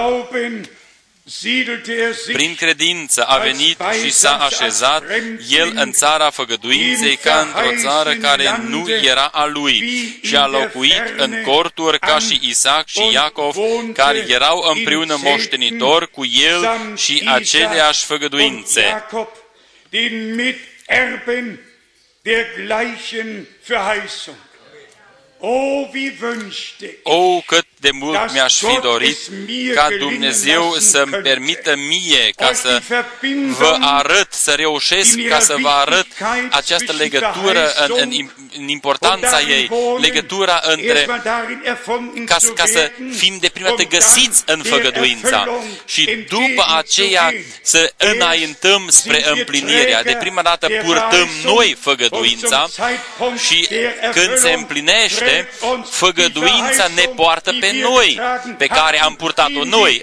Speaker 2: prin credință a venit și s-a așezat el în țara făgăduinței ca într-o țară care nu era a lui și a locuit în corturi ca și Isaac și Iacov, care erau împreună moștenitori cu el și aceleași făgăduințe. O, cât de mult mi-aș fi dorit ca Dumnezeu să-mi permită mie ca să vă arăt, să reușesc ca să vă arăt această legătură în, în, în importanța ei, legătura între, ca, ca să fim de prima dată găsiți în făgăduința și după aceea să înaintăm spre împlinirea. De prima dată purtăm noi făgăduința și când se împlinește, făgăduința ne poartă pe noi, pe care am purtat-o noi.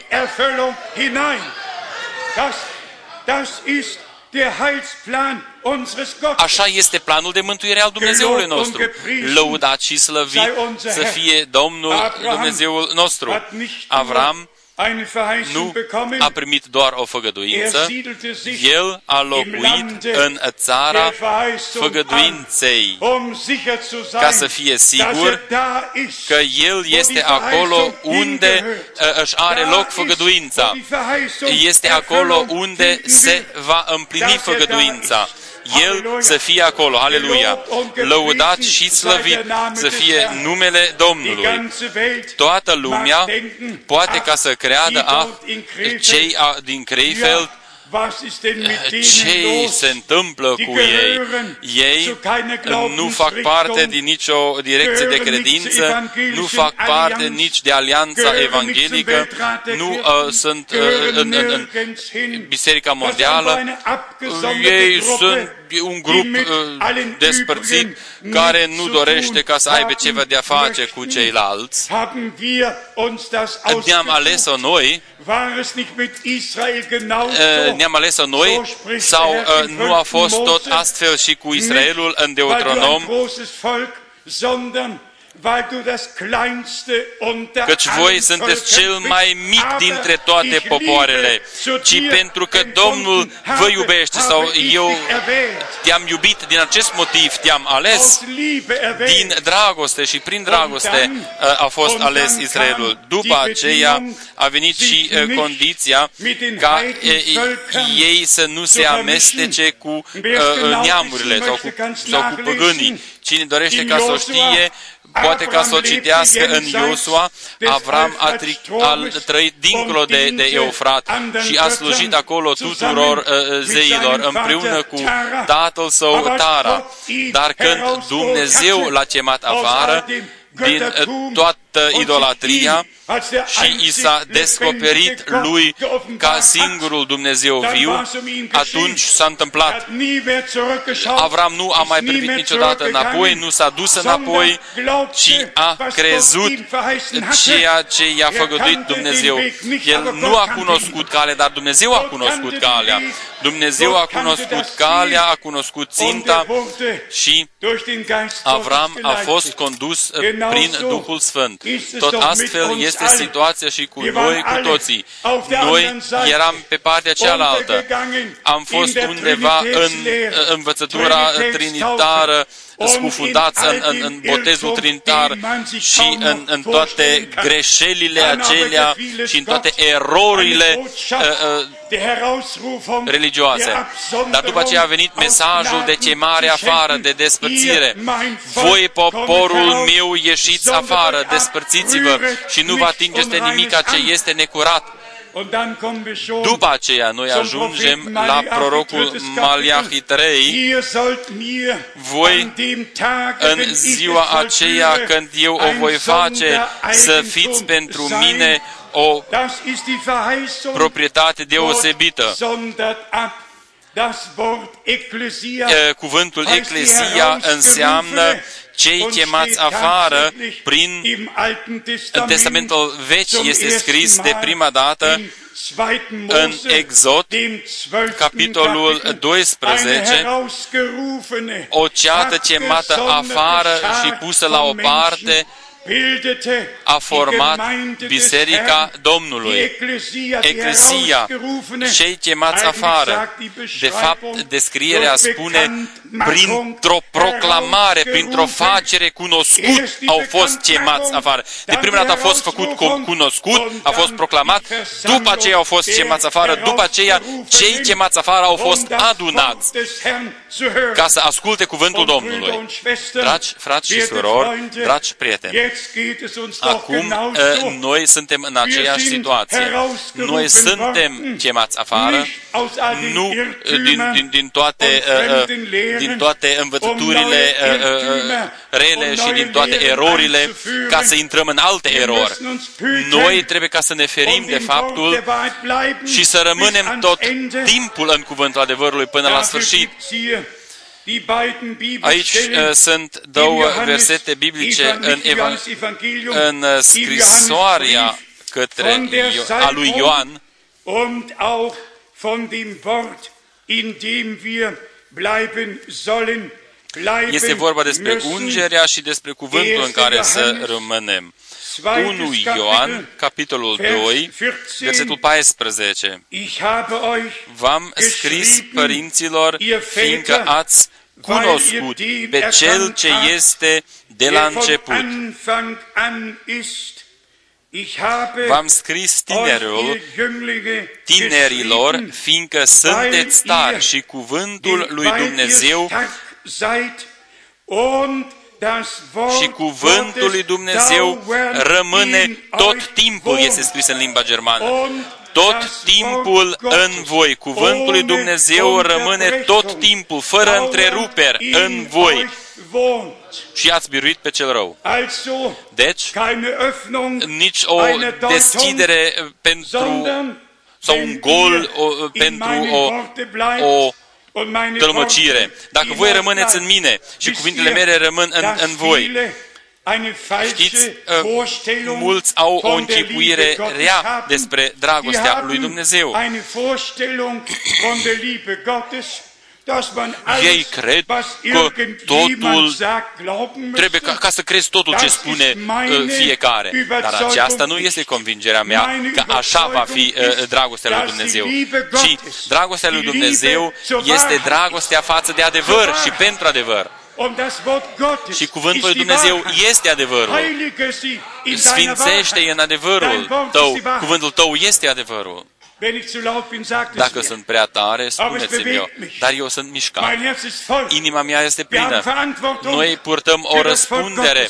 Speaker 2: Așa este planul de mântuire al Dumnezeului nostru. Lăudat și slăvit să fie Domnul Dumnezeul nostru. Avram nu a primit doar o făgăduință, el a locuit în țara făgăduinței ca să fie sigur că el este acolo unde își are loc făgăduința. Este acolo unde se va împlini făgăduința. El să fie acolo, aleluia, lăudat și slăvit să fie numele Domnului. Toată lumea poate ca să creadă, a, cei din Krefeld ce se întâmplă cu ei? Ei nu fac parte din nicio direcție de credință, nu fac parte nici de alianța evanghelică, nu uh, sunt uh, în, în, în Biserica Mondială. Ei sunt un grup uh, despărțit care nu dorește ca să aibă ceva de a face cu ceilalți. Ne-am ales-o noi, ne-am ales-o noi, sau uh, nu a fost tot astfel și cu Israelul în Deuteronom? Căci voi sunteți cel mai mic dintre toate popoarele, ci pentru că Domnul vă iubește, sau eu te-am iubit, din acest motiv te-am ales, din dragoste și prin dragoste a fost ales Israelul. După aceea a venit și condiția ca ei să nu se amestece cu neamurile sau cu, sau cu păgânii. Cine dorește ca să o știe, poate ca să o citească în Iosua. Avram a, tri, a trăit dincolo de, de Eufrat și a slujit acolo tuturor uh, zeilor împreună cu tatăl său Tara. Dar când Dumnezeu l-a chemat afară din uh, toată idolatria și i s-a descoperit lui ca singurul Dumnezeu viu, atunci s-a întâmplat. Avram nu a mai privit niciodată înapoi, nu s-a dus înapoi, ci a crezut ceea ce i-a făgăduit Dumnezeu. El nu a cunoscut calea, dar Dumnezeu a cunoscut calea. Dumnezeu a cunoscut calea, a cunoscut ținta și Avram a fost condus prin Duhul Sfânt. Tot astfel este situația și cu noi, cu toții. Noi eram pe partea cealaltă. Am fost undeva în învățătura trinitară, scufundați în, în, în botezul trinitar și în, în toate greșelile acelea și în toate erorile uh, uh, religioase. Dar după aceea a venit mesajul de chemare afară, de despărțire. Voi, poporul meu, ieșiți afară, despărțiți-vă și nu vă atingeți de nimic ce este necurat. După aceea noi ajungem la prorocul Maleahi trei. Voi în ziua aceea când eu o voi face să fiți pentru mine o proprietate deosebită. Cuvântul Eclesia înseamnă cei chemați afară. Prin Testamentul Vechi este scris de prima dată în Exod, capitolul doisprezece, o ceată chemată afară și pusă la o parte a format Biserica Domnului. Eclesia, cei chemați afară. De fapt, descrierea spune, printr-o proclamare, printr-o facere cunoscut, au fost chemați afară. De prima dată a fost făcut cunoscut, a fost proclamat, după aceea au fost chemați afară, după aceea cei chemați afară au fost adunați ca să asculte cuvântul Domnului. Dragi frați și surori, dragi prieteni, acum noi suntem în aceeași situație. Noi suntem chemați afară, nu din, din, din, toate, din toate învățăturile rele și din toate erorile, ca să intrăm în alte erori. Noi trebuie ca să ne ferim de faptul și să rămânem tot timpul în cuvântul adevărului până la sfârșit. Aici uh, sunt două versete biblice în, eva- în uh, scrisoarea către Io- a lui Ioan, este vorba despre ungerea și despre cuvântul în care să rămânem. unu Ioan, capitolul doi, versetul paisprezece. V-am scris, părinților, fiindcă ați cunoscut pe Cel ce este de la început. V-am scris tinerilor, tinerilor, fiindcă sunteți tari și cuvântul lui Dumnezeu și cuvântul lui Dumnezeu rămâne tot timpul, este scris în limba germană. Tot timpul în voi. Cuvântul lui Dumnezeu rămâne tot timpul, fără întreruperi, în voi. Și ați biruit pe cel rău. Deci, nici o deschidere pentru, sau un gol o, pentru o, o tălmăcire. Dacă voi rămâneți în mine și cuvintele mele rămân în, în voi, știți, mulți au o închipuire rea despre dragostea lui Dumnezeu. Ei cred că totul trebuie ca, ca să crezi totul ce spune uh, fiecare. Dar aceasta nu este convingerea mea că așa va fi uh, dragostea lui Dumnezeu. Ci dragostea lui Dumnezeu este dragostea față de adevăr și pentru adevăr. Și cuvântul lui Dumnezeu este adevărul. Sfințește-i în adevărul tău. Cuvântul tău este adevărul. Dacă sunt prea tare, spuneți-mi-o, dar eu sunt mișcat. Inima mea este plină. Noi purtăm o răspundere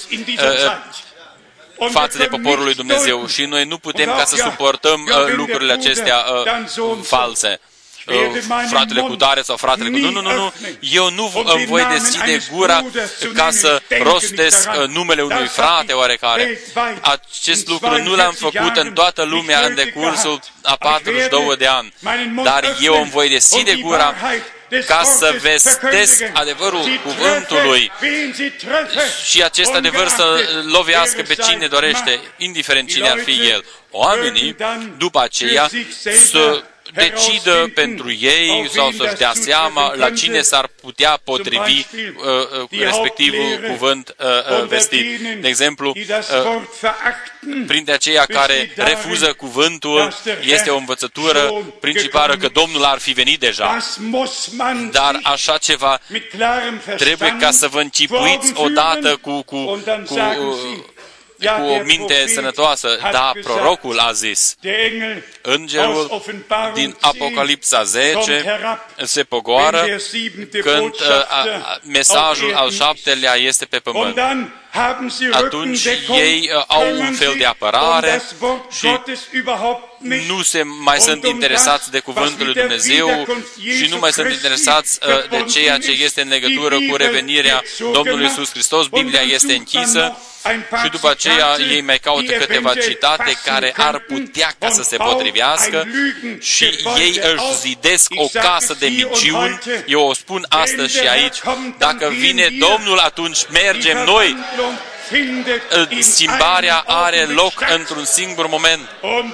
Speaker 2: uh, față de poporul lui Dumnezeu și noi nu putem ca să suportăm uh, lucrurile acestea uh, false. Fratele cu tare sau fratele cu... Nu, nu, nu, nu. Eu nu îmi voi deschide gura ca să rostesc numele unui frate oarecare. Acest lucru nu l-am făcut în toată lumea în decursul a patruzeci și doi de ani. Dar eu îmi voi deschide gura ca să vestesc adevărul cuvântului și acest adevăr să lovească pe cine dorește, indiferent cine ar fi el. Oamenii, după aceea, să decidă pentru ei sau să-și dea seama la cine s-ar putea potrivi uh, uh, respectivul cuvânt uh, uh, vestit. De exemplu, uh, printre aceia care refuză cuvântul, este o învățătură principală că Domnul ar fi venit deja. Dar așa ceva trebuie ca să vă închipuiți odată cu, cu, cu uh, cu o minte sănătoasă. Da, prorocul a zis, îngerul din Apocalipsa zece se pogoară când a, a, mesajul al șaptelea este pe pământ. Atunci ei uh, au un fel de apărare și nu se mai sunt interesați de cuvântul lui Dumnezeu și nu mai sunt interesați uh, de ceea ce este în legătură cu revenirea Domnului Iisus Hristos. Biblia este închisă și după aceea ei mai caută câteva citate care ar putea ca să se potrivească și ei își zidesc o casă de minciuni. Eu o spun astăzi și aici, dacă vine Domnul, atunci mergem noi. Schimbarea are loc într-un singur moment.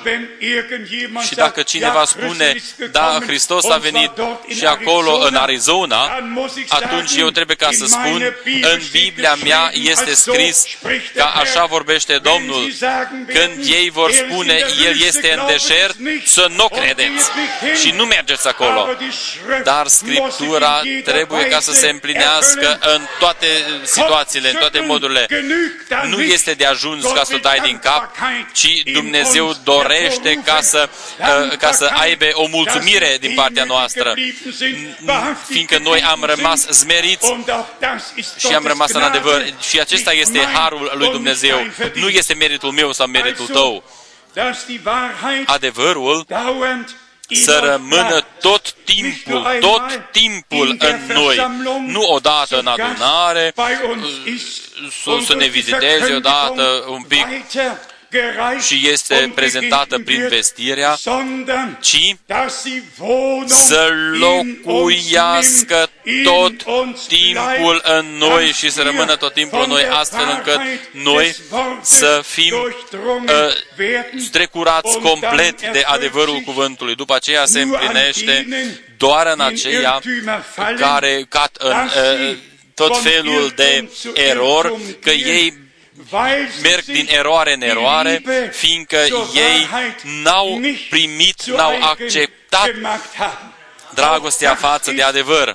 Speaker 2: Și dacă cineva spune, da, Hristos a venit și acolo în Arizona, atunci eu trebuie ca să spun, în Biblia mea este scris că așa vorbește Domnul. Când ei vor spune, El este în deșert, să nu credeți și nu mergeți acolo. Dar Scriptura trebuie ca să se împlinească în toate situațiile, în toate modurile. Nu este de ajuns ca să o dai din cap, ci Dumnezeu dorește ca să, ca să aibă o mulțumire din partea noastră, fiindcă noi am rămas smeriți și am rămas în adevăr. Și acesta este harul lui Dumnezeu. Nu este meritul meu sau meritul tău. Adevărul să rămână tot timpul, tot timpul în noi, nu odată în adunare, să ne viziteze odată un pic și este prezentată prin vestirea, ci să locuiască tot timpul în noi și să rămână tot timpul în noi, astfel încât noi să fim uh, strecurați complet de adevărul cuvântului. După aceea se împlinește doar în aceia care cad în uh, tot felul de erori, că ei merg din eroare în eroare, fiindcă ei n-au primit, n-au acceptat dragostea față de adevăr.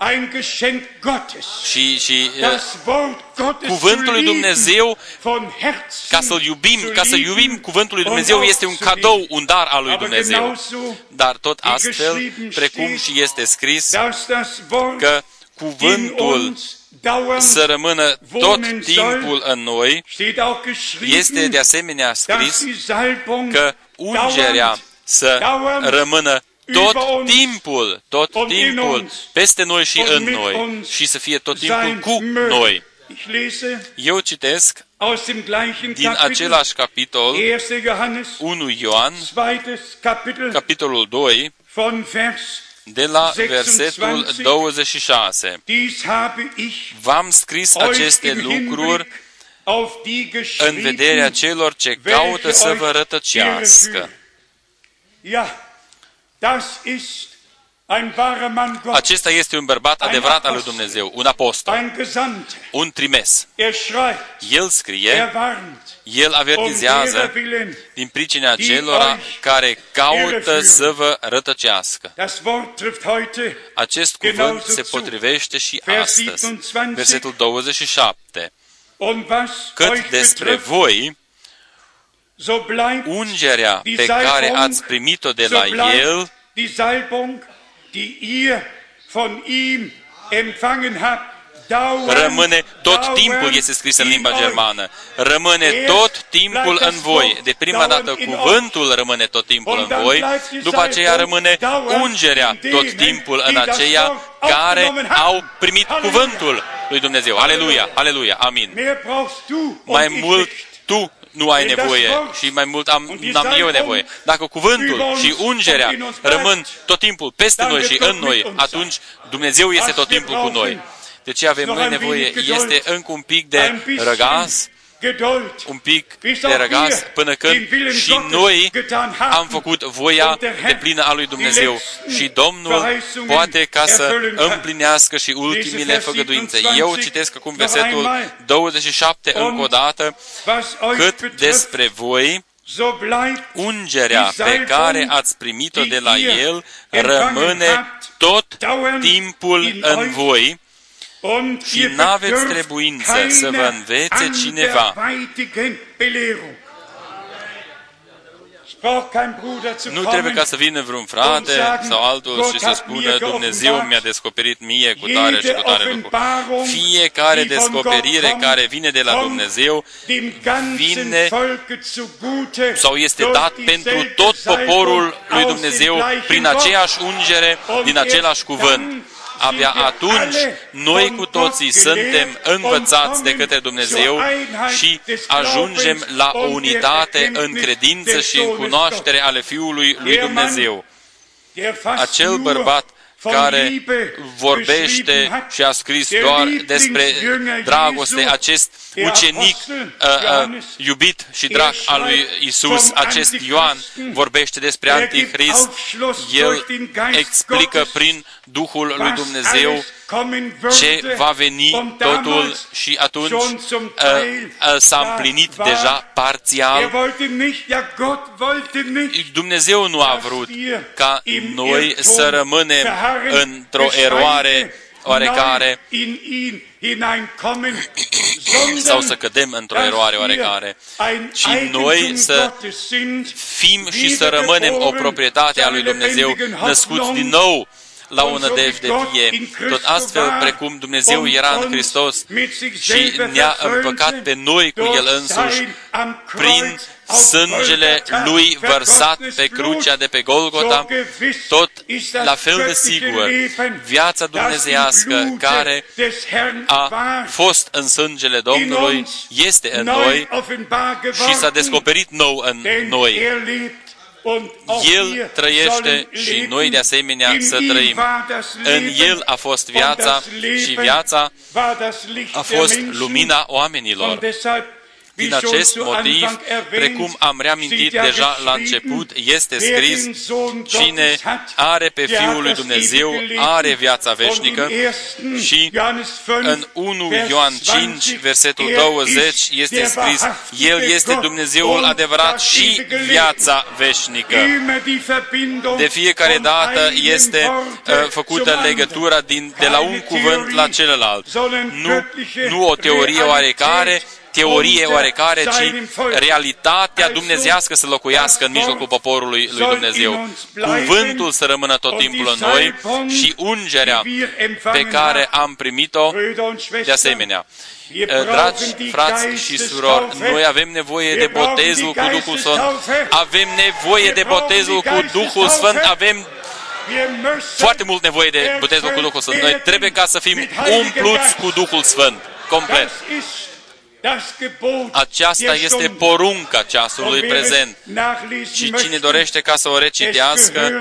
Speaker 2: Și, și uh, cuvântul lui Dumnezeu, ca să-l iubim, ca să iubim cuvântul lui Dumnezeu, este un cadou, un dar al lui Dumnezeu. Dar tot astfel, precum și este scris, că cuvântul să rămână tot timpul în noi, este de asemenea scris că ungerea să rămână tot timpul, tot timpul peste noi și în noi și să fie tot timpul cu noi. Eu citesc din același capitol, unu Ioan, capitolul doi, de la versetul douăzeci și șase. V-am scris aceste lucruri în vederea celor ce caută să vă rătăcească. Acesta este un bărbat adevărat al lui Dumnezeu, un apostol, un trimis. El scrie, el avertizează din pricina celora care caută să vă rătăcească. Acest cuvânt se potrivește și astăzi. Versetul douăzeci și șapte. Cât despre voi, ungerea pe care ați primit-o de la El, rămâne tot timpul, este scris în limba germană, rămâne tot timpul în voi. De prima dată cuvântul rămâne tot timpul în voi, după aceea rămâne ungerea tot timpul în aceia care au primit cuvântul lui Dumnezeu. Aleluia, aleluia, amin. Mai mult tu nu ai nevoie și mai mult am, am eu nevoie. Dacă cuvântul și ungerea rămân tot timpul peste noi și în noi, atunci Dumnezeu este tot timpul cu noi. De ce avem noi nevoie? Este încă un pic de răgaz, un pic de răgaz, până când și noi am făcut voia de plină a lui Dumnezeu. Și Domnul poate ca să împlinească și ultimile făgăduințe. Eu citesc acum versetul douăzeci și șapte încă o dată. Cât despre voi, ungerea pe care ați primit-o de la El rămâne tot timpul în voi, și n-aveți trebuință să vă învețe cineva. Nu trebuie ca să vină vreun frate sau altul și să spună Dumnezeu mi-a descoperit mie cu tare și cu tare lucru. Fiecare descoperire care vine de la Dumnezeu vine sau este dat pentru tot poporul lui Dumnezeu prin aceeași ungere, din același cuvânt. Abia atunci noi cu toții suntem învățați de către Dumnezeu și ajungem la o unitate în credință și în cunoaștere ale Fiului lui Dumnezeu. Acel bărbat care vorbește și a scris doar despre dragoste, acest ucenic uh, uh, iubit și drag al lui Isus, acest Ioan vorbește despre Antichrist, el explică prin Duhul lui Dumnezeu ce va veni totul și atunci uh, uh, s-a împlinit deja parțial. Dumnezeu nu a vrut ca noi să rămânem într-o eroare oarecare sau să cădem într-o eroare oarecare, ci noi să fim și să rămânem o proprietate a lui Dumnezeu, născuți din nou la o nădejde vie, tot astfel precum Dumnezeu era în Hristos și ne-a împăcat pe noi cu El însuși prin sângele Lui vărsat pe crucea de pe Golgota, tot la fel de sigur, viața dumnezeiască care a fost în sângele Domnului este în noi și s-a descoperit nou în noi. El trăiește și noi de asemenea să trăim. În El a fost viața și viața a fost lumina oamenilor. Din acest motiv, precum am reamintit deja la început, este scris, cine are pe Fiul lui Dumnezeu are viața veșnică și în unu Ioan cinci, versetul douăzeci, este scris, El este Dumnezeul adevărat și viața veșnică. De fiecare dată este uh, făcută legătura din, de la un cuvânt la celălalt. Nu, nu o teorie oarecare, teorie oarecare, ci realitatea dumnezeiască să locuiască în mijlocul poporului lui Dumnezeu. Cuvântul să rămână tot timpul în noi și ungerea pe care am primit-o de asemenea. Dragi frați și surori, noi avem nevoie de botezul cu Duhul Sfânt. Avem nevoie de botezul cu Duhul Sfânt. Avem foarte mult nevoie de botezul cu Duhul Sfânt. Noi trebuie ca să fim umpluți cu Duhul Sfânt, complet. Aceasta este porunca ceasului prezent. Și cine dorește ca să o recitească,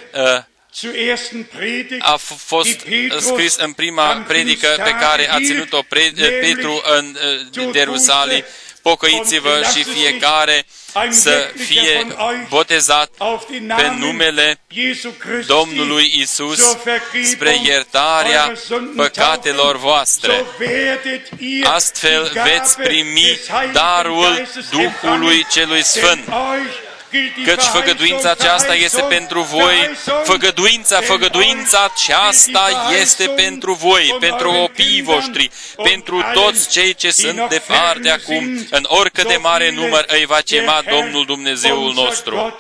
Speaker 2: a fost scris în prima predică pe care a ținut-o Petru în Ierusalim. Pocăiți-vă și fiecare să fie botezat pe numele Domnului Isus spre iertarea păcatelor voastre. Astfel veți primi darul Duhului Celui Sfânt. Căci făgăduința aceasta este pentru voi, făgăduința, făgăduința aceasta este pentru voi, pentru copiii voștri, pentru toți cei ce sunt departe acum, în oricât de mare număr îi va chema Domnul Dumnezeul nostru.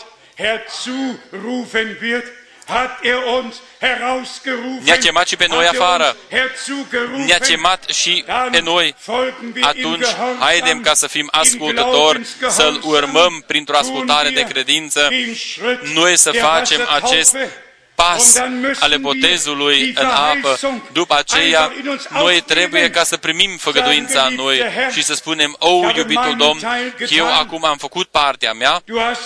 Speaker 2: Ne-a chemat și pe noi afară, ne-a chemat și pe noi. Atunci, haidem ca să fim ascultători, să-L urmăm printr-o ascultare de credință, noi să facem acest pas ale botezului în apă. După aceea, noi trebuie ca să primim făgăduința în noi și să spunem: O, iubitul Domn, eu acum am făcut partea mea,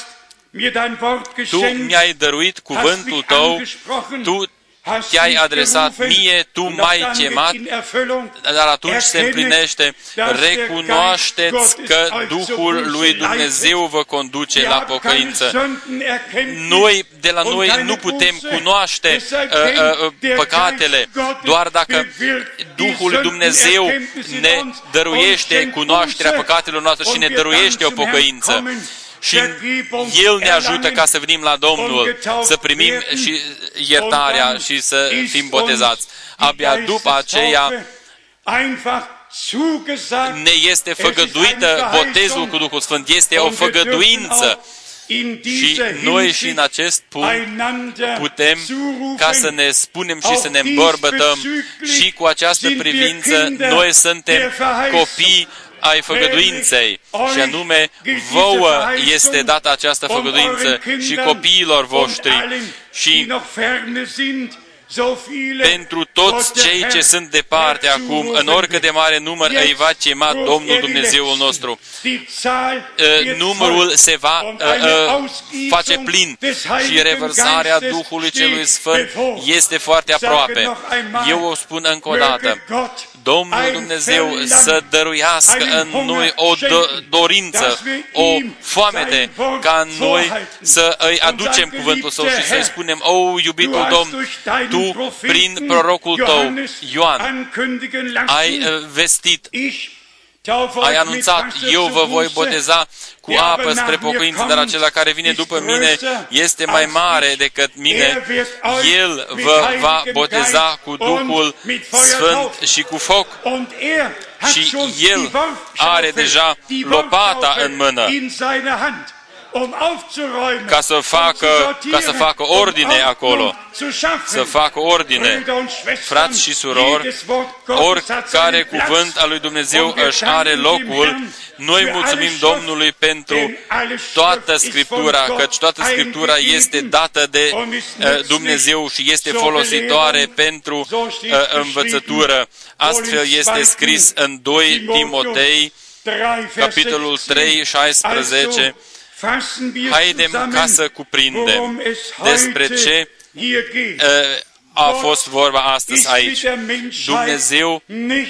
Speaker 2: Tu mi-ai dăruit cuvântul Tău, Tu te-ai adresat mie, Tu m-ai chemat, dar atunci se împlinește. Recunoașteți că Duhul lui Dumnezeu vă conduce la pocăință. Noi, de la noi, nu putem cunoaște uh, uh, păcatele, doar dacă Duhul lui Dumnezeu ne dăruiește cunoașterea păcatelor noastre și ne dăruiește o pocăință. Și El ne ajută ca să venim la Domnul, să primim și iertarea și să fim botezați. Abia după aceea ne este făgăduită botezul cu Duhul Sfânt. Este o făgăduință. Și noi și în acest punct putem ca să ne spunem și să ne îmbărbătăm și cu această privință noi suntem copii ai făgăduinței, și anume vouă este dată această făgăduință și copiilor voștri și pentru toți cei ce sunt departe acum, în oricât de mare număr îi va chema Domnul Dumnezeul nostru. Numărul se va face plin și revărsarea Duhului Celui Sfânt este foarte aproape. Eu o spun încă o dată. Domnul Dumnezeu să dăruiască în noi o dorință, o foamete, ca noi să îi aducem cuvântul Său și să-i spunem: O, iubitul Domn, Tu, prin prorocul Tău, Ioan, ai vestit, ai anunțat: eu vă voi boteza cu apă spre pocăință, dar acela care vine după mine este mai mare decât mine. El vă va boteza cu Duhul Sfânt și cu foc. Și El are deja lopata în mână ca să facă, ca să facă ordine acolo, să facă ordine. Frați și surori, oricare cuvânt al lui Dumnezeu își are locul. Noi mulțumim Domnului pentru toată Scriptura, căci toată Scriptura este dată de Dumnezeu și este folositoare pentru învățătură. Astfel este scris în doi Timotei, capitolul trei, șaisprezece. Haidem ca să cuprindem despre ce a fost vorba astăzi aici. Dumnezeu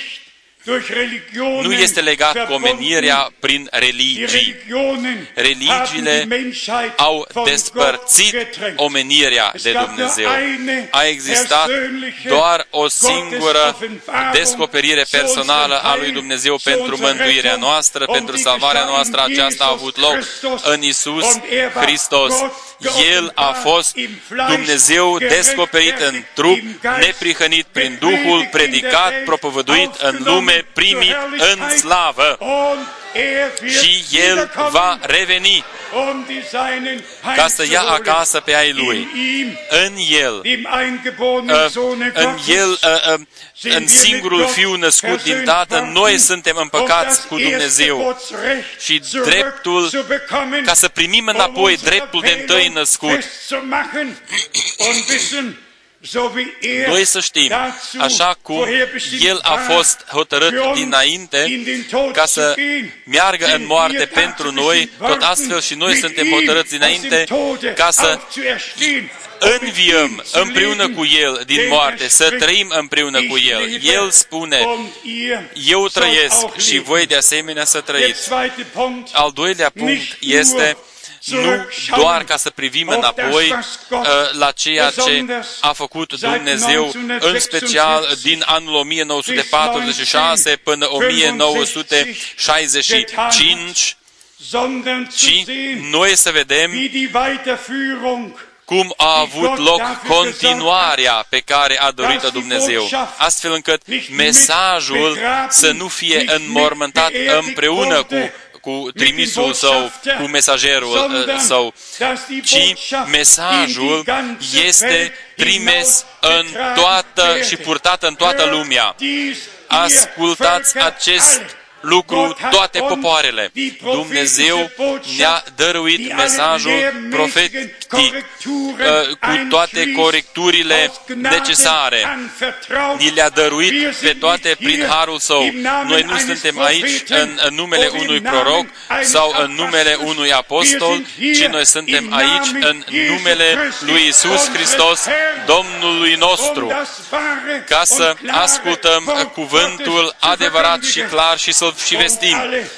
Speaker 2: nu este legat cu omenirea prin religii. Religiile au despărțit omenirea de Dumnezeu. A existat doar o singură descoperire personală a lui Dumnezeu pentru mântuirea noastră, pentru salvarea noastră. Aceasta a avut loc în Iisus Hristos. El a fost Dumnezeu descoperit în trup, neprihănit prin Duhul, predicat, propovăduit în lume, primit în slavă. Și El va reveni ca să ia acasă pe ai Lui. În El, în El, în singurul Fiu născut din Tatăl, noi suntem împăcați cu Dumnezeu și dreptul, ca să primim înapoi dreptul de întâi născut. Noi să știm, așa cum El a fost hotărât dinainte ca să meargă în moarte pentru noi, tot astfel și noi suntem hotărâți dinainte ca să înviem împreună cu El din moarte, să trăim împreună cu El. El spune, eu trăiesc și voi de asemenea să trăiți. Al doilea punct este nu doar ca să privim înapoi uh, la ceea ce a făcut Dumnezeu, în special din anul o mie nouă sute patruzeci și șase până o mie nouă sute șaizeci și cinci, ci noi să vedem cum a avut loc continuarea pe care a dorit-o Dumnezeu, astfel încât mesajul să nu fie înmormântat împreună cu cu trimisul său, cu mesagerul uh, său, ci mesajul este trimis în toată și purtat în toată lumea. Ascultați acest lucru toate popoarele. Dumnezeu ne-a dăruit mesajul profetic cu toate corecturile necesare. Ni le-a dăruit pe toate prin harul Său. Noi nu suntem aici în numele unui proroc sau în numele unui apostol, ci noi suntem aici în numele lui Iisus Hristos, Domnului nostru, ca să ascultăm cuvântul adevărat și clar și să și vestim.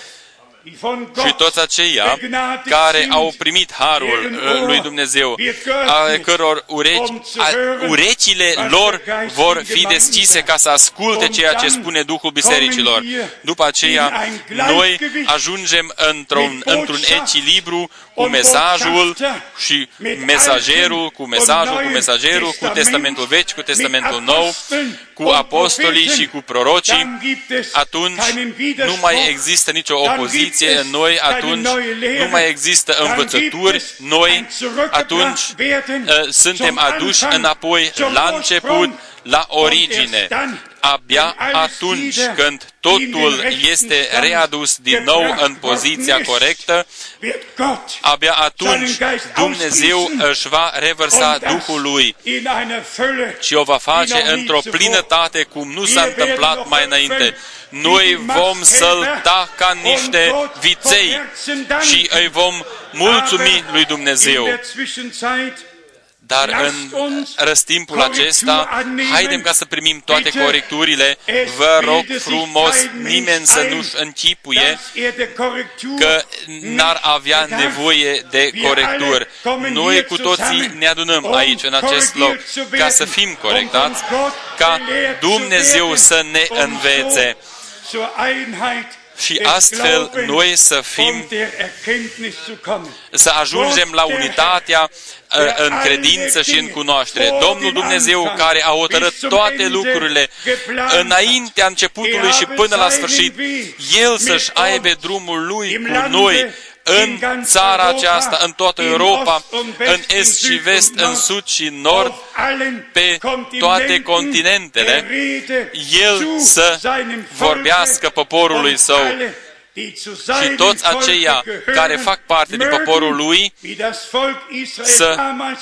Speaker 2: Și toți aceia care au primit harul lui Dumnezeu, ale căror urechi, a, urechile lor vor fi deschise ca să asculte ceea ce spune Duhul bisericilor. După aceea, noi ajungem într-un, într-un echilibru cu mesajul și mesagerul, cu mesajul, cu mesagerul, cu Testamentul Vechi, cu Testamentul Nou, cu apostolii și cu prorocii. Atunci nu mai există nicio opoziție în noi, atunci nu mai există învățături noi, atunci uh, suntem aduși înapoi la început, la origine. Abia atunci când totul este readus din nou în poziția corectă, abia atunci Dumnezeu își va revărsa Duhul Lui și o va face într-o plinătate cum nu s-a întâmplat mai înainte. Noi vom sălta ca niște viței și îi vom mulțumi lui Dumnezeu. Dar în răstimpul acesta, haidem ca să primim toate corecturile. Vă rog frumos, nimeni să nu-și închipuie că n-ar avea nevoie de corecturi. Noi cu toții ne adunăm aici, în acest loc, ca să fim corectați, ca Dumnezeu să ne învețe. Și astfel noi să fim, să ajungem la unitatea în credință și în cunoaștere. Domnul Dumnezeu care a hotărât toate lucrurile înaintea începutului și până la sfârșit, El să-și aibă drumul Lui cu noi în țara aceasta, în toată Europa, în est și vest, în sud și în nord, pe toate continentele, El să vorbească poporului Său. Și toți aceia care fac parte din poporul Lui să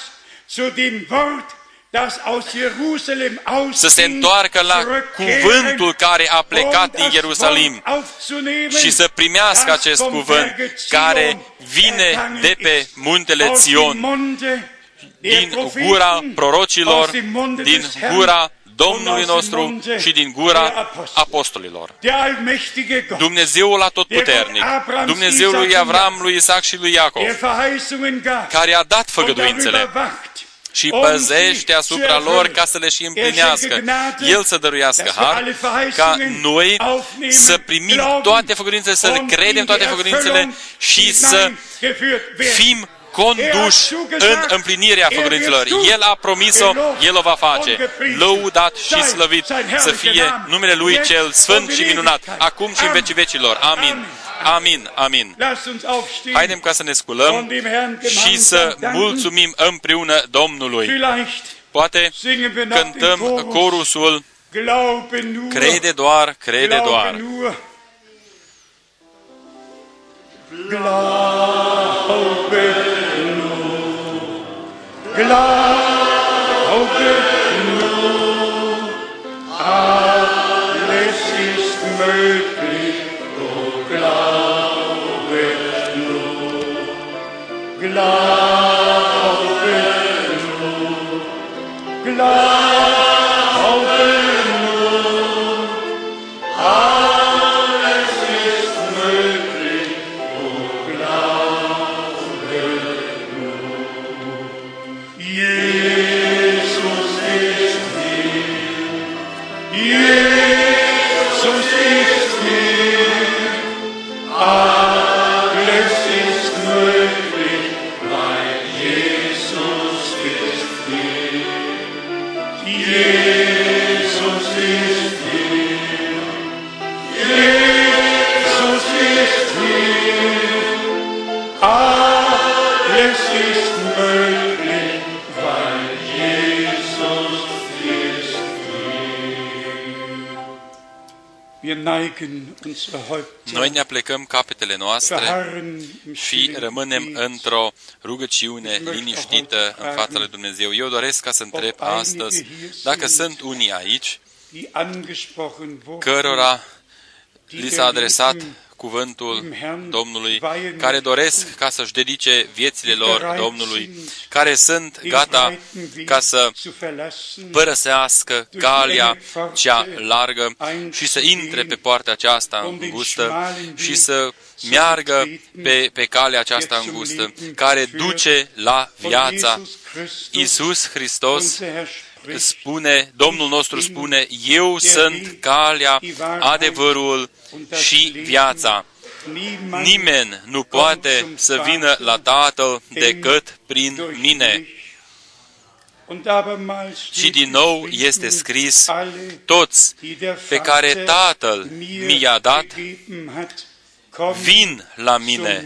Speaker 2: să se întoarcă la cuvântul care a plecat din Ierusalim și să primească acest cuvânt care vine de pe muntele Sion, din gura prorocilor, din gura Domnului nostru și din gura apostolilor. Dumnezeul atotputernic, Dumnezeul lui Avram, lui Isaac și lui Iacov, care a dat făgăduințele și păzește asupra lor ca să le și împlinească. El să dăruiască har, ca noi să primim toate făgăduințele, să credem toate făgăduințele și să fim conduși în împlinirea făgăduințelor. El a promis-o, El o va face. Lăudat și slăvit să fie numele Lui cel sfânt și minunat, acum și în vecii vecilor. Amin. Amin, amin. Haidem ca să ne sculăm și să mulțumim împreună Domnului. Poate cântăm corusul Crede doar, crede doar.
Speaker 3: Glaube nur, glaube nur, alles ist möglich, oh glaube nur, glaube nur, glaube nur, alles ist möglich, oh glaube nur. Jesus ist hier, Jesus ist hier, alles ist möglich, weil Jesus ist hier. Jesus ist hier, Jesus ist hier, alles ist möglich, weil Jesus ist hier. Wir neigen unsere Häupter,
Speaker 2: Noi ne aplecăm capetele noastre
Speaker 3: verharren im
Speaker 2: și
Speaker 3: stillen
Speaker 2: rămânem
Speaker 3: Gebet.
Speaker 2: într-o rugăciune liniștită în fața lui Dumnezeu. Eu doresc ca să întreb astăzi dacă sunt unii aici
Speaker 3: Die angesprochen wurden,
Speaker 2: cărora
Speaker 3: die
Speaker 2: li s-a
Speaker 3: der
Speaker 2: adresat
Speaker 3: Leben
Speaker 2: cuvântul Domnului, care doresc ca să-și dedice viețile lor Domnului, care sunt
Speaker 3: den
Speaker 2: gata
Speaker 3: breiten Weg
Speaker 2: ca să
Speaker 3: zu verlassen,
Speaker 2: părăsească calea cea largă și să intre pe poarta aceasta îngustă și să meargă pe, pe calea aceasta îngustă, care duce la viața. Iisus Hristos spune, Domnul nostru spune, eu sunt calea, adevărul și viața. Nimeni nu poate să vină la Tatăl decât prin mine. Și din nou este scris, toți pe care Tatăl mi i-a dat, vin la mine.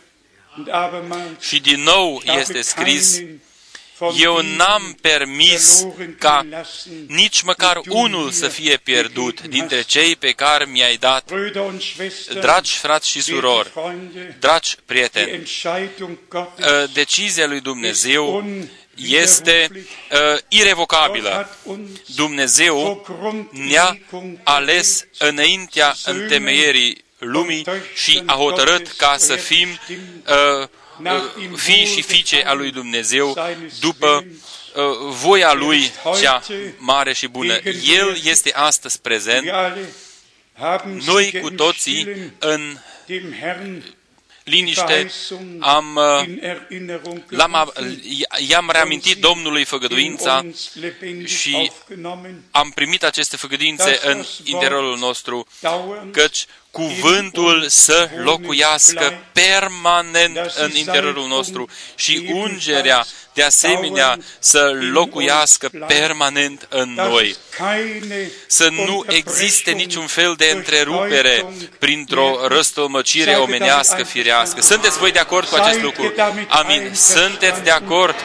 Speaker 2: Și din nou este scris, eu n-am permis ca nici măcar unul să fie pierdut dintre cei pe care mi-ai dat. Dragi frați și surori, dragi prieteni, decizia lui Dumnezeu este uh, irevocabilă. Dumnezeu ne-a ales înaintea întemeierii lumii și a hotărât ca să fim uh, fii și fiice a lui Dumnezeu după uh, voia lui cea mare și bună. El este astăzi prezent. Noi cu toții în liniște am, l-am, i-am reamintit Domnului făgăduința și am primit aceste făgăduințe în interiorul nostru, căci cuvântul să locuiască permanent în interiorul nostru și ungerea de asemenea să locuiască permanent în noi. Să nu existe niciun fel de întrerupere printr-o răstălmăcire omenească, firească. Sunteți voi de acord cu acest lucru? Amin. Sunteți de acord?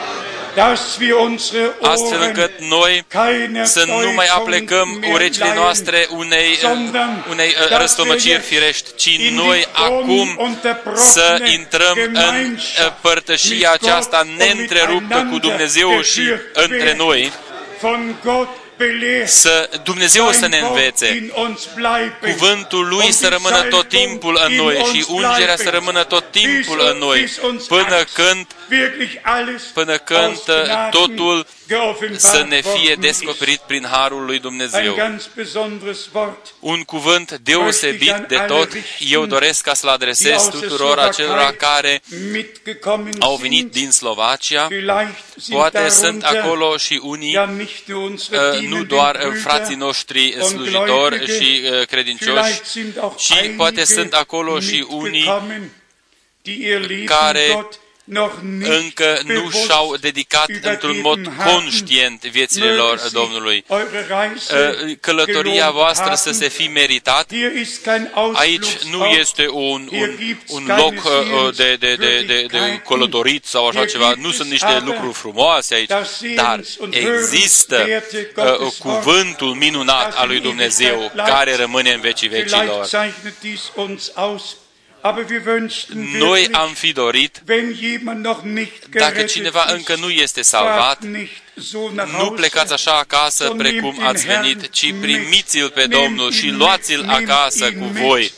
Speaker 2: Astfel încât noi să nu mai aplecăm urechile noastre unei, unei răstălmăciri firești, ci noi acum să intrăm în părtășia aceasta neîntreruptă cu Dumnezeu și între noi, să Dumnezeu să ne învețe, cuvântul Lui să rămână tot timpul în noi și ungerea să rămână tot timpul în noi, până când, până când totul să ne fie descoperit prin harul lui Dumnezeu. Un cuvânt deosebit de tot, eu doresc ca să-l adresez tuturor acelora care au venit din Slovacia. Poate sunt acolo și unii, nu doar frații noștri slujitori și credincioși, ci poate sunt acolo și unii care încă nu și-au dedicat într-un mod conștient viețile lor Domnului. Călătoria voastră să se fi meritat. Aici nu este un, un, un loc de, de, de, de, de călătorit sau așa ceva. Nu sunt niște lucruri frumoase aici, dar există uh, cuvântul minunat al lui Dumnezeu care rămâne în vecii vecilor. Noi am fi dorit, dacă cineva încă nu este salvat, nu plecați așa acasă precum ați venit, ci primiți-l pe Domnul și luați-l acasă cu voi.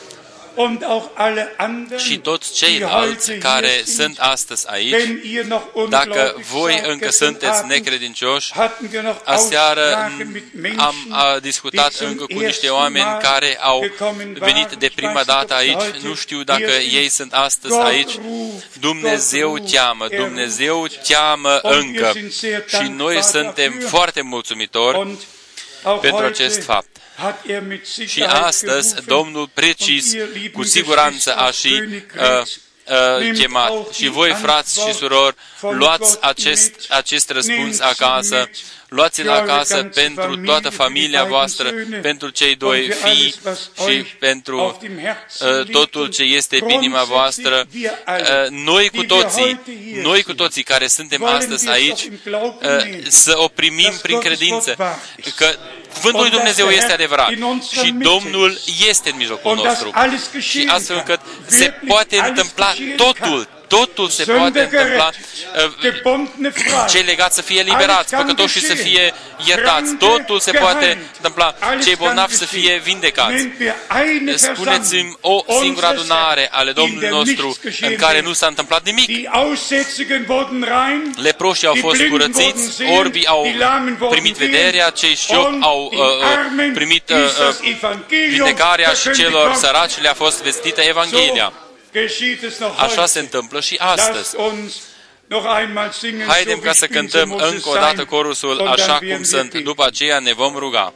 Speaker 2: Și toți ceilalți care sunt astăzi aici, dacă voi încă sunteți necredincioși, aseară am discutat încă cu niște oameni care au venit de prima dată aici, nu știu dacă ei sunt astăzi aici. Dumnezeu cheamă, Dumnezeu cheamă încă și noi suntem foarte mulțumitori pentru acest fapt. Și astăzi Domnul precis, cu siguranță a și uh, uh, chemat. Și voi, frați și surori, luați acest, acest răspuns acasă, luați-l acasă pentru toată familia voastră, pentru cei doi fii și pentru uh, totul ce este pe inima voastră. Uh, noi cu toții, noi cu toții care suntem astăzi aici, uh, să o primim prin credință, că Cuvântul lui Dumnezeu este adevărat și Domnul este în mijlocul nostru. Și astfel încât se poate întâmpla totul, totul se poate întâmpla, cei legați să fie eliberați, păcătoșii să fie iertați, totul se poate întâmpla, cei bolnavi să fie vindecați. Spuneți-mi o singură adunare ale Domnului nostru în care nu s-a întâmplat nimic. Leproșii au fost curățiți, orbii au primit vederea, cei șopi au uh, primit uh, uh, vindecarea și celor săraci le-a fost vestită Evanghelia. Așa se întâmplă și astăzi. Haidem ca să cântăm încă o dată corusul așa cum sunt. După aceea ne vom ruga.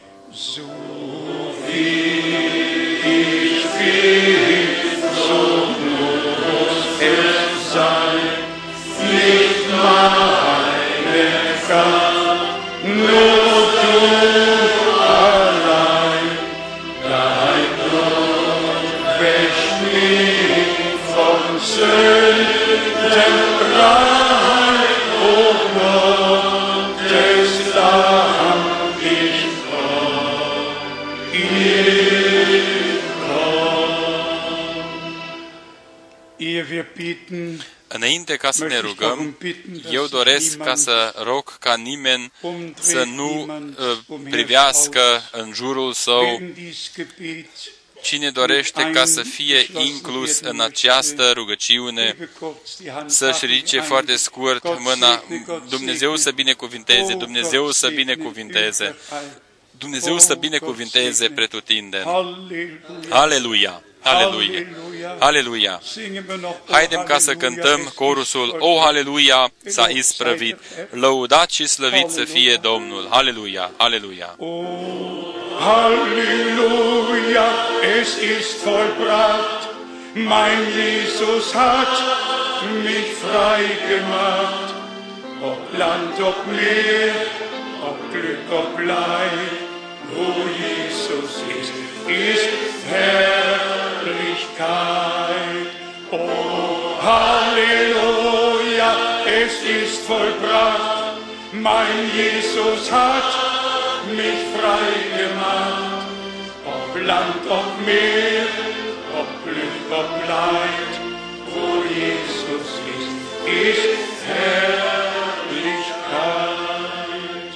Speaker 2: Înainte ca să ne rugăm, eu doresc ca să rog ca nimeni să nu uh, privească în jurul său. Cine dorește ca să fie inclus în această rugăciune, să-și ridice foarte scurt mâna. Dumnezeu să binecuvinteze, Dumnezeu să binecuvinteze, Dumnezeu să binecuvinteze pretutindeni. Aleluia! Aleluia! Aleluia! Haidem ca să cântăm corusul O, Aleluia, s-a isprăvit, lăudat și slăvit să fie Domnul. Aleluia! Aleluia!
Speaker 3: Halleluja, es ist vollbracht, mein Jesus hat mich frei gemacht. Ob Land, ob Meer, ob Glück, ob Leid, wo Jesus ist, ist Herrlichkeit. Oh, Halleluja, es ist vollbracht, mein Jesus hat mich frei gemacht, ob Land, ob Meer, ob Glück, ob Leid, wo Jesus ist, ist Herrlichkeit.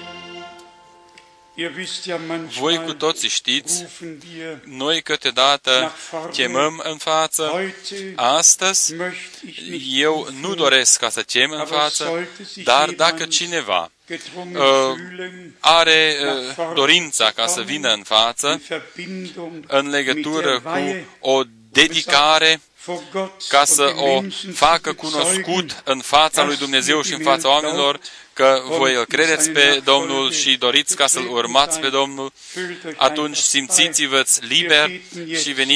Speaker 2: Voi cu toții știți, noi câteodată chemăm în față. Astăzi, eu nu doresc ca să chem în față, dar dacă cineva uh, are uh, dorința ca să vină în față, în legătură cu o dedicare, ca să o facă cunoscut în fața lui Dumnezeu și în fața oamenilor, că voi îl credeți pe Domnul și doriți ca să-L urmați pe Domnul, atunci simțiți-vă liber și veniți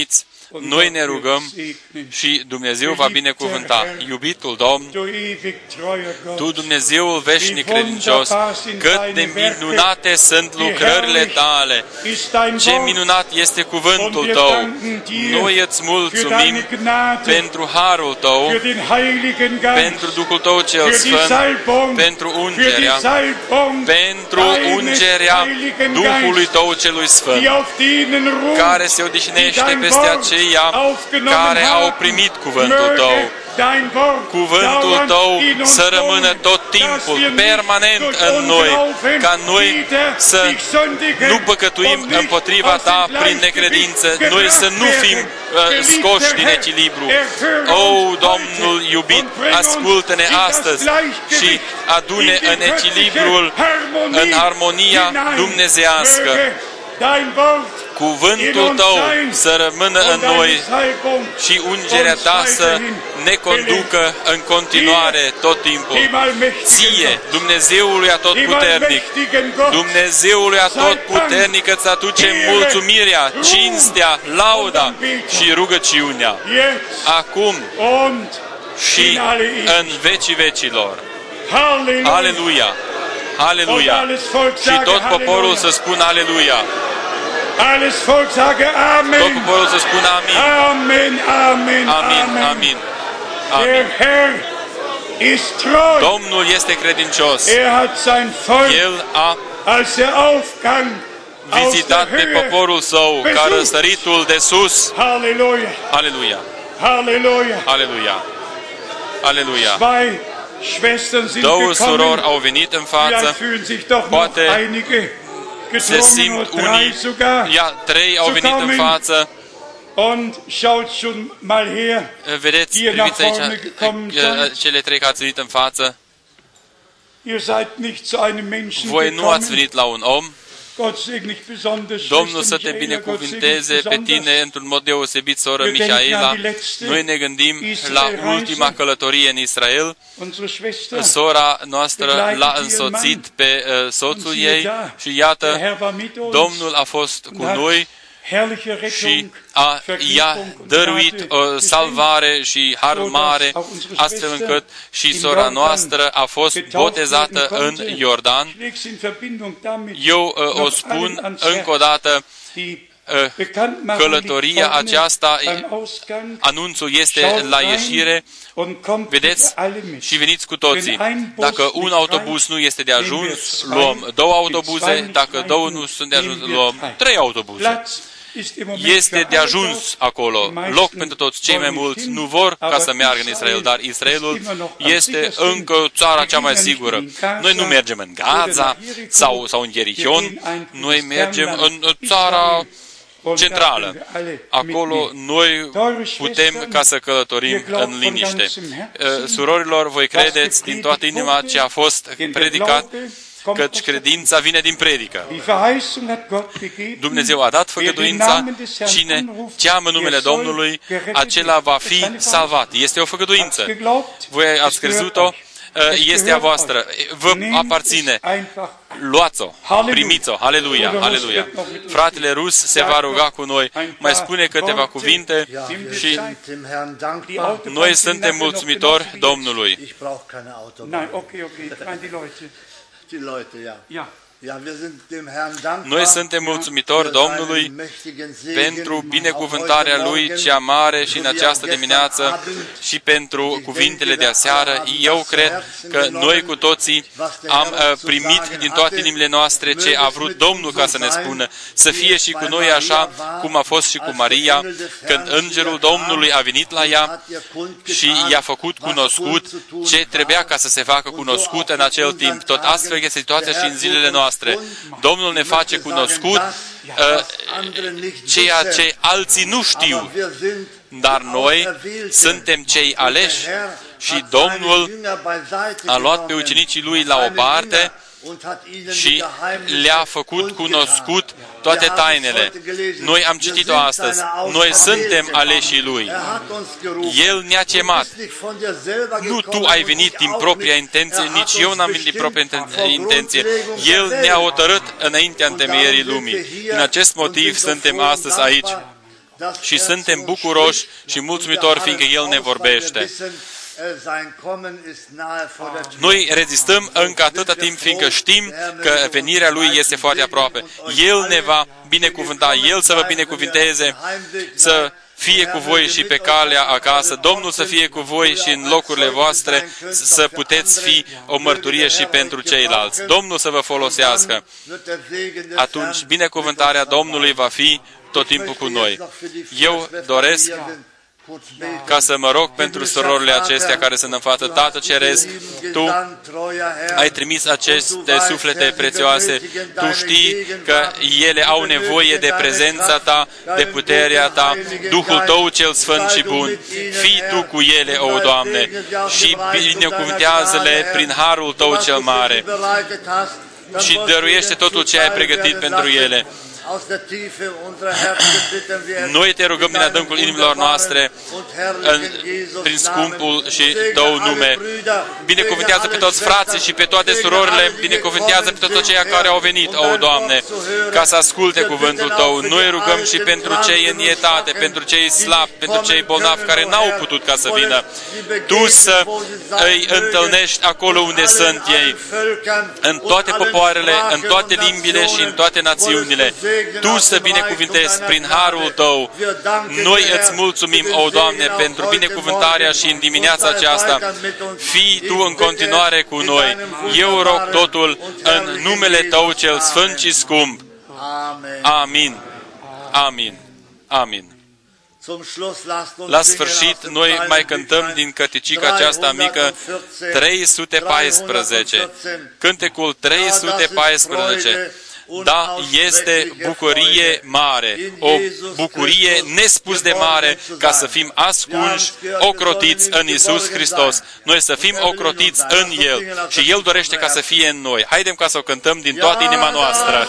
Speaker 2: noi ne rugăm și Dumnezeu va binecuvânta. Iubitul Domn, Tu, Dumnezeul veșnic credincios, cât de minunate sunt lucrările Tale, ce minunat este cuvântul Tău. Noi îți mulțumim pentru harul Tău, pentru Duhul Tău cel Sfânt, pentru ungerea, pentru ungerea Duhului Tău celui Sfânt, care se odihnește peste aceia care au primit cuvântul Tău. Cuvântul Tău să rămână tot timpul, permanent în noi, ca noi să nu păcătuim împotriva Ta prin necredință, noi să nu fim uh, scoși din echilibru. O, Domnul iubit, ascultă-ne astăzi și adune în echilibrul, în armonia dumnezeiască. Cuvântul Tău să rămână în noi și ungerea Ta să ne conducă în continuare tot timpul. Ție, Dumnezeului Atotputernic, Dumnezeului Atotputernic, îți aducem mulțumirea, cinstea, lauda și rugăciunea, acum și în vecii vecilor. Aleluia! Aleluia! Și tot poporul să spună Aleluia!
Speaker 3: Alles Volk sage Amen.
Speaker 2: Tot poporul să spună Amin.
Speaker 3: Amen, Amen,
Speaker 2: Amin, Amin. Amin.
Speaker 3: Der Herr ist treu.
Speaker 2: Domnul este credincios.
Speaker 3: Er hat sein Volk,
Speaker 2: El a
Speaker 3: als der Aufgang
Speaker 2: vizitat pe poporul său ca răsăritul de sus.
Speaker 3: Halleluja.
Speaker 2: Aleluia.
Speaker 3: Halleluja.
Speaker 2: Aleluia. Aleluia.
Speaker 3: Zwei Schwestern sind
Speaker 2: Două
Speaker 3: gekommen.
Speaker 2: surori au venit în față. Poate se simt unii, ia, trei au venit în față. Vedeți, priviți aici, cele trei care ați venit în față. Voi nu ați venit la un om. Domnul să te binecuvinteze pe tine într-un mod deosebit, soră Mihaela. Noi ne gândim la ultima călătorie în Israel. Sora noastră l-a însoțit pe uh, soțul ei și iată, Domnul a fost cu noi și a, i-a dăruit o salvare și har mare, astfel încât și sora noastră a fost botezată în Iordan. Eu uh, o spun încă o dată, uh, călătoria aceasta, anunțul este la ieșire, vedeți, și veniți cu toții. Dacă un autobuz nu este de ajuns, luăm două autobuze, dacă două nu sunt de ajuns, luăm trei autobuze. Este de ajuns acolo, loc pentru toți. Cei mai mulți nu vor ca să meargă în Israel, dar Israelul este încă țara cea mai sigură. Noi nu mergem în Gaza sau, sau în Jerichon, noi mergem în țara centrală. Acolo noi putem ca să călătorim în liniște. Surorilor, voi credeți din toată inima ce a fost predicat, căci credința vine din predică. Dumnezeu a dat făgăduința, cine cheamă numele Domnului, acela va fi salvat. Este o făgăduință. Voi ați crezut-o, este a voastră, vă aparține. Luați-o, primiți-o, aleluia, aleluia. Fratele Rus se va ruga cu noi, mai spune câteva cuvinte și noi suntem mulțumitori Domnului. Noi suntem mulțumitori Domnului pentru binecuvântarea Lui cea mare și în această dimineață și pentru cuvintele de aseară. Eu cred că noi cu toții am primit din toate inimile noastre ce a vrut Domnul ca să ne spună. Să fie și cu noi așa cum a fost și cu Maria, când Îngerul Domnului a venit la ea și i-a făcut cunoscut ce trebuia ca să se facă cunoscut în acel timp. Tot astfel este situația și în zilele noastre. Domnul ne face cunoscut uh, ceea ce alții nu știu, dar noi suntem cei aleși și Domnul a luat pe ucenicii Lui la o parte și le-a făcut cunoscut toate tainele. Noi am citit-o astăzi. Noi suntem aleșii Lui. El ne-a chemat. Nu tu ai venit din propria intenție, nici eu n-am venit din propria intenție. El ne-a hotărât înaintea întemeierii lumii. Din acest motiv suntem astăzi aici. Și suntem bucuroși și mulțumitori fiindcă El ne vorbește. Noi rezistăm încă atâta timp fiindcă știm că venirea Lui este foarte aproape. El ne va binecuvânta, El să vă binecuvinteze, să fie cu voi și pe calea acasă, Domnul să fie cu voi și în locurile voastre, să puteți fi o mărturie și pentru ceilalți. Domnul să vă folosească. Atunci, binecuvântarea Domnului va fi tot timpul cu noi. Eu doresc ca să mă rog pentru surorile acestea care sunt în față. Tată Ceresc, Tu ai trimis aceste suflete prețioase. Tu știi că ele au nevoie de prezența Ta, de puterea Ta, Duhul Tău cel Sfânt și Bun. Fii Tu cu ele, o Doamne, și binecuvântează-le prin harul Tău cel mare și dăruiește totul ce ai pregătit pentru ele. Noi te rugăm din adâncul inimilor noastre, în, prin scumpul și Tău nume. Binecuvântează pe toți frații și pe toate surorile, binecuvântează pe toți aceia care au venit, o Doamne, ca să asculte cuvântul Tău. Noi rugăm și pentru cei în etate, pentru cei slabi, pentru cei bolnavi care n-au putut ca să vină. Tu să îi întâlnești acolo unde sunt ei, în toate popoarele, în toate limbile și în toate națiunile. Tu să binecuvintezi prin harul Tău. Noi îți mulțumim, o Doamne, pentru binecuvântarea și în dimineața aceasta. Fii Tu în continuare cu noi. Eu rog totul în numele Tău cel sfânt și scump. Amin. Amin. Amin. La sfârșit, noi mai cântăm din cărticica aceasta mică trei sute paisprezece. Cântecul trei sute paisprezece. Da, este bucurie mare, o bucurie nespus de mare, ca să fim ascunși, ocrotiți în Iisus Hristos. Noi să fim ocrotiți în El și El dorește ca să fie în noi. Haidem ca să o cântăm din toată inima noastră.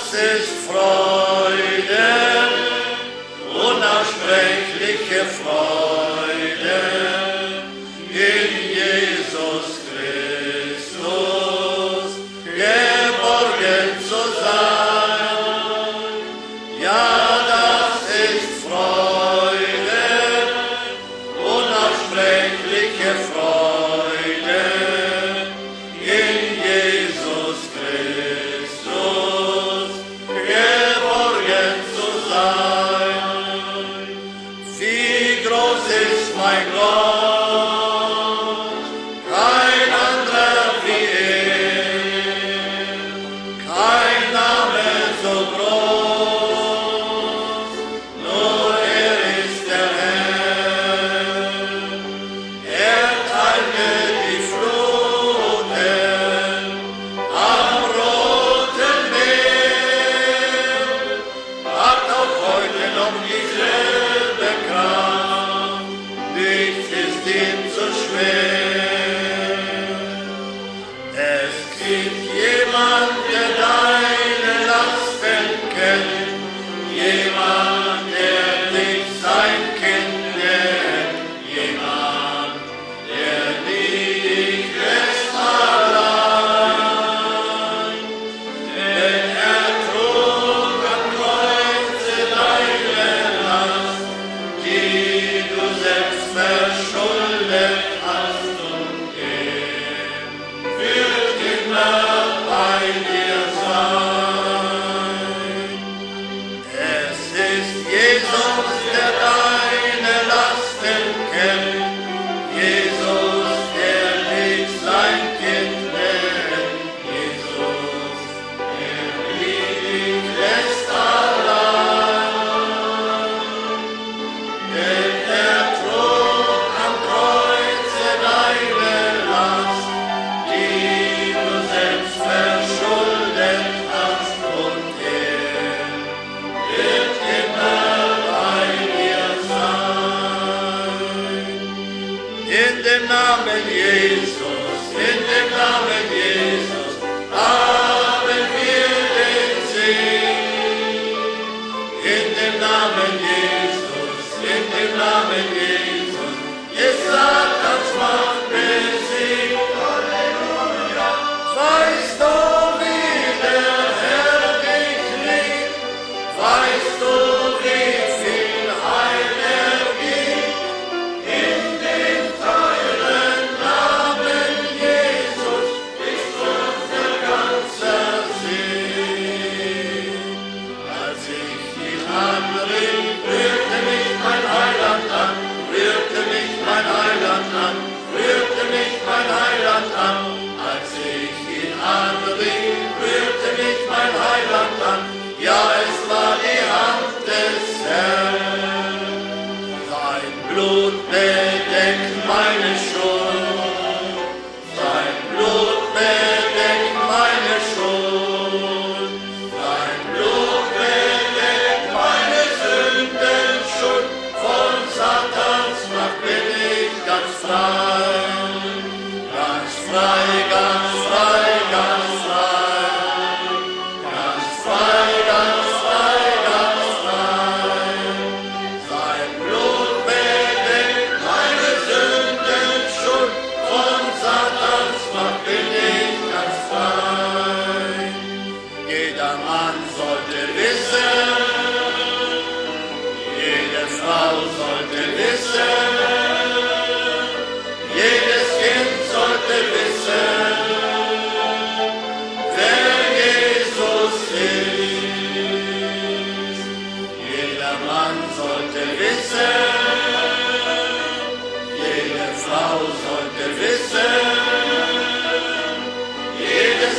Speaker 1: Weißt du, wie viel Heil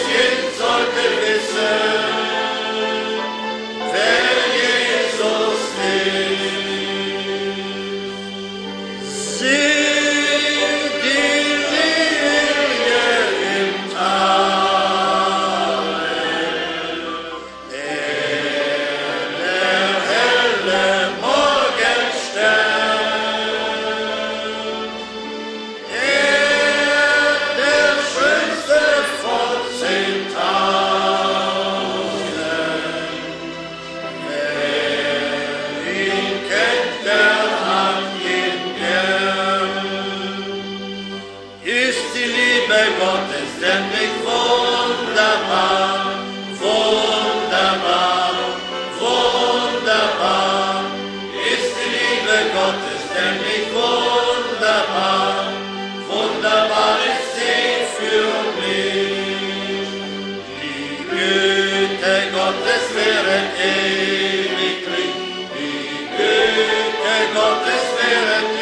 Speaker 1: Kind sollte wissen, wer Jesus ist. Sieh die Lilie im Tal, der helle Morgenstern, er, der schönste von zehntausend. Wer ihn kennt, der hat ihn gern. Ist die Liebe Gottes denn nicht wunderbar, wunderbar, wunderbar? Ist die Liebe Gottes denn nicht wunderbar, wunderbar ist sie für mich. Die Güte Gottes wäret ewiglich, die Güte Gottes wäret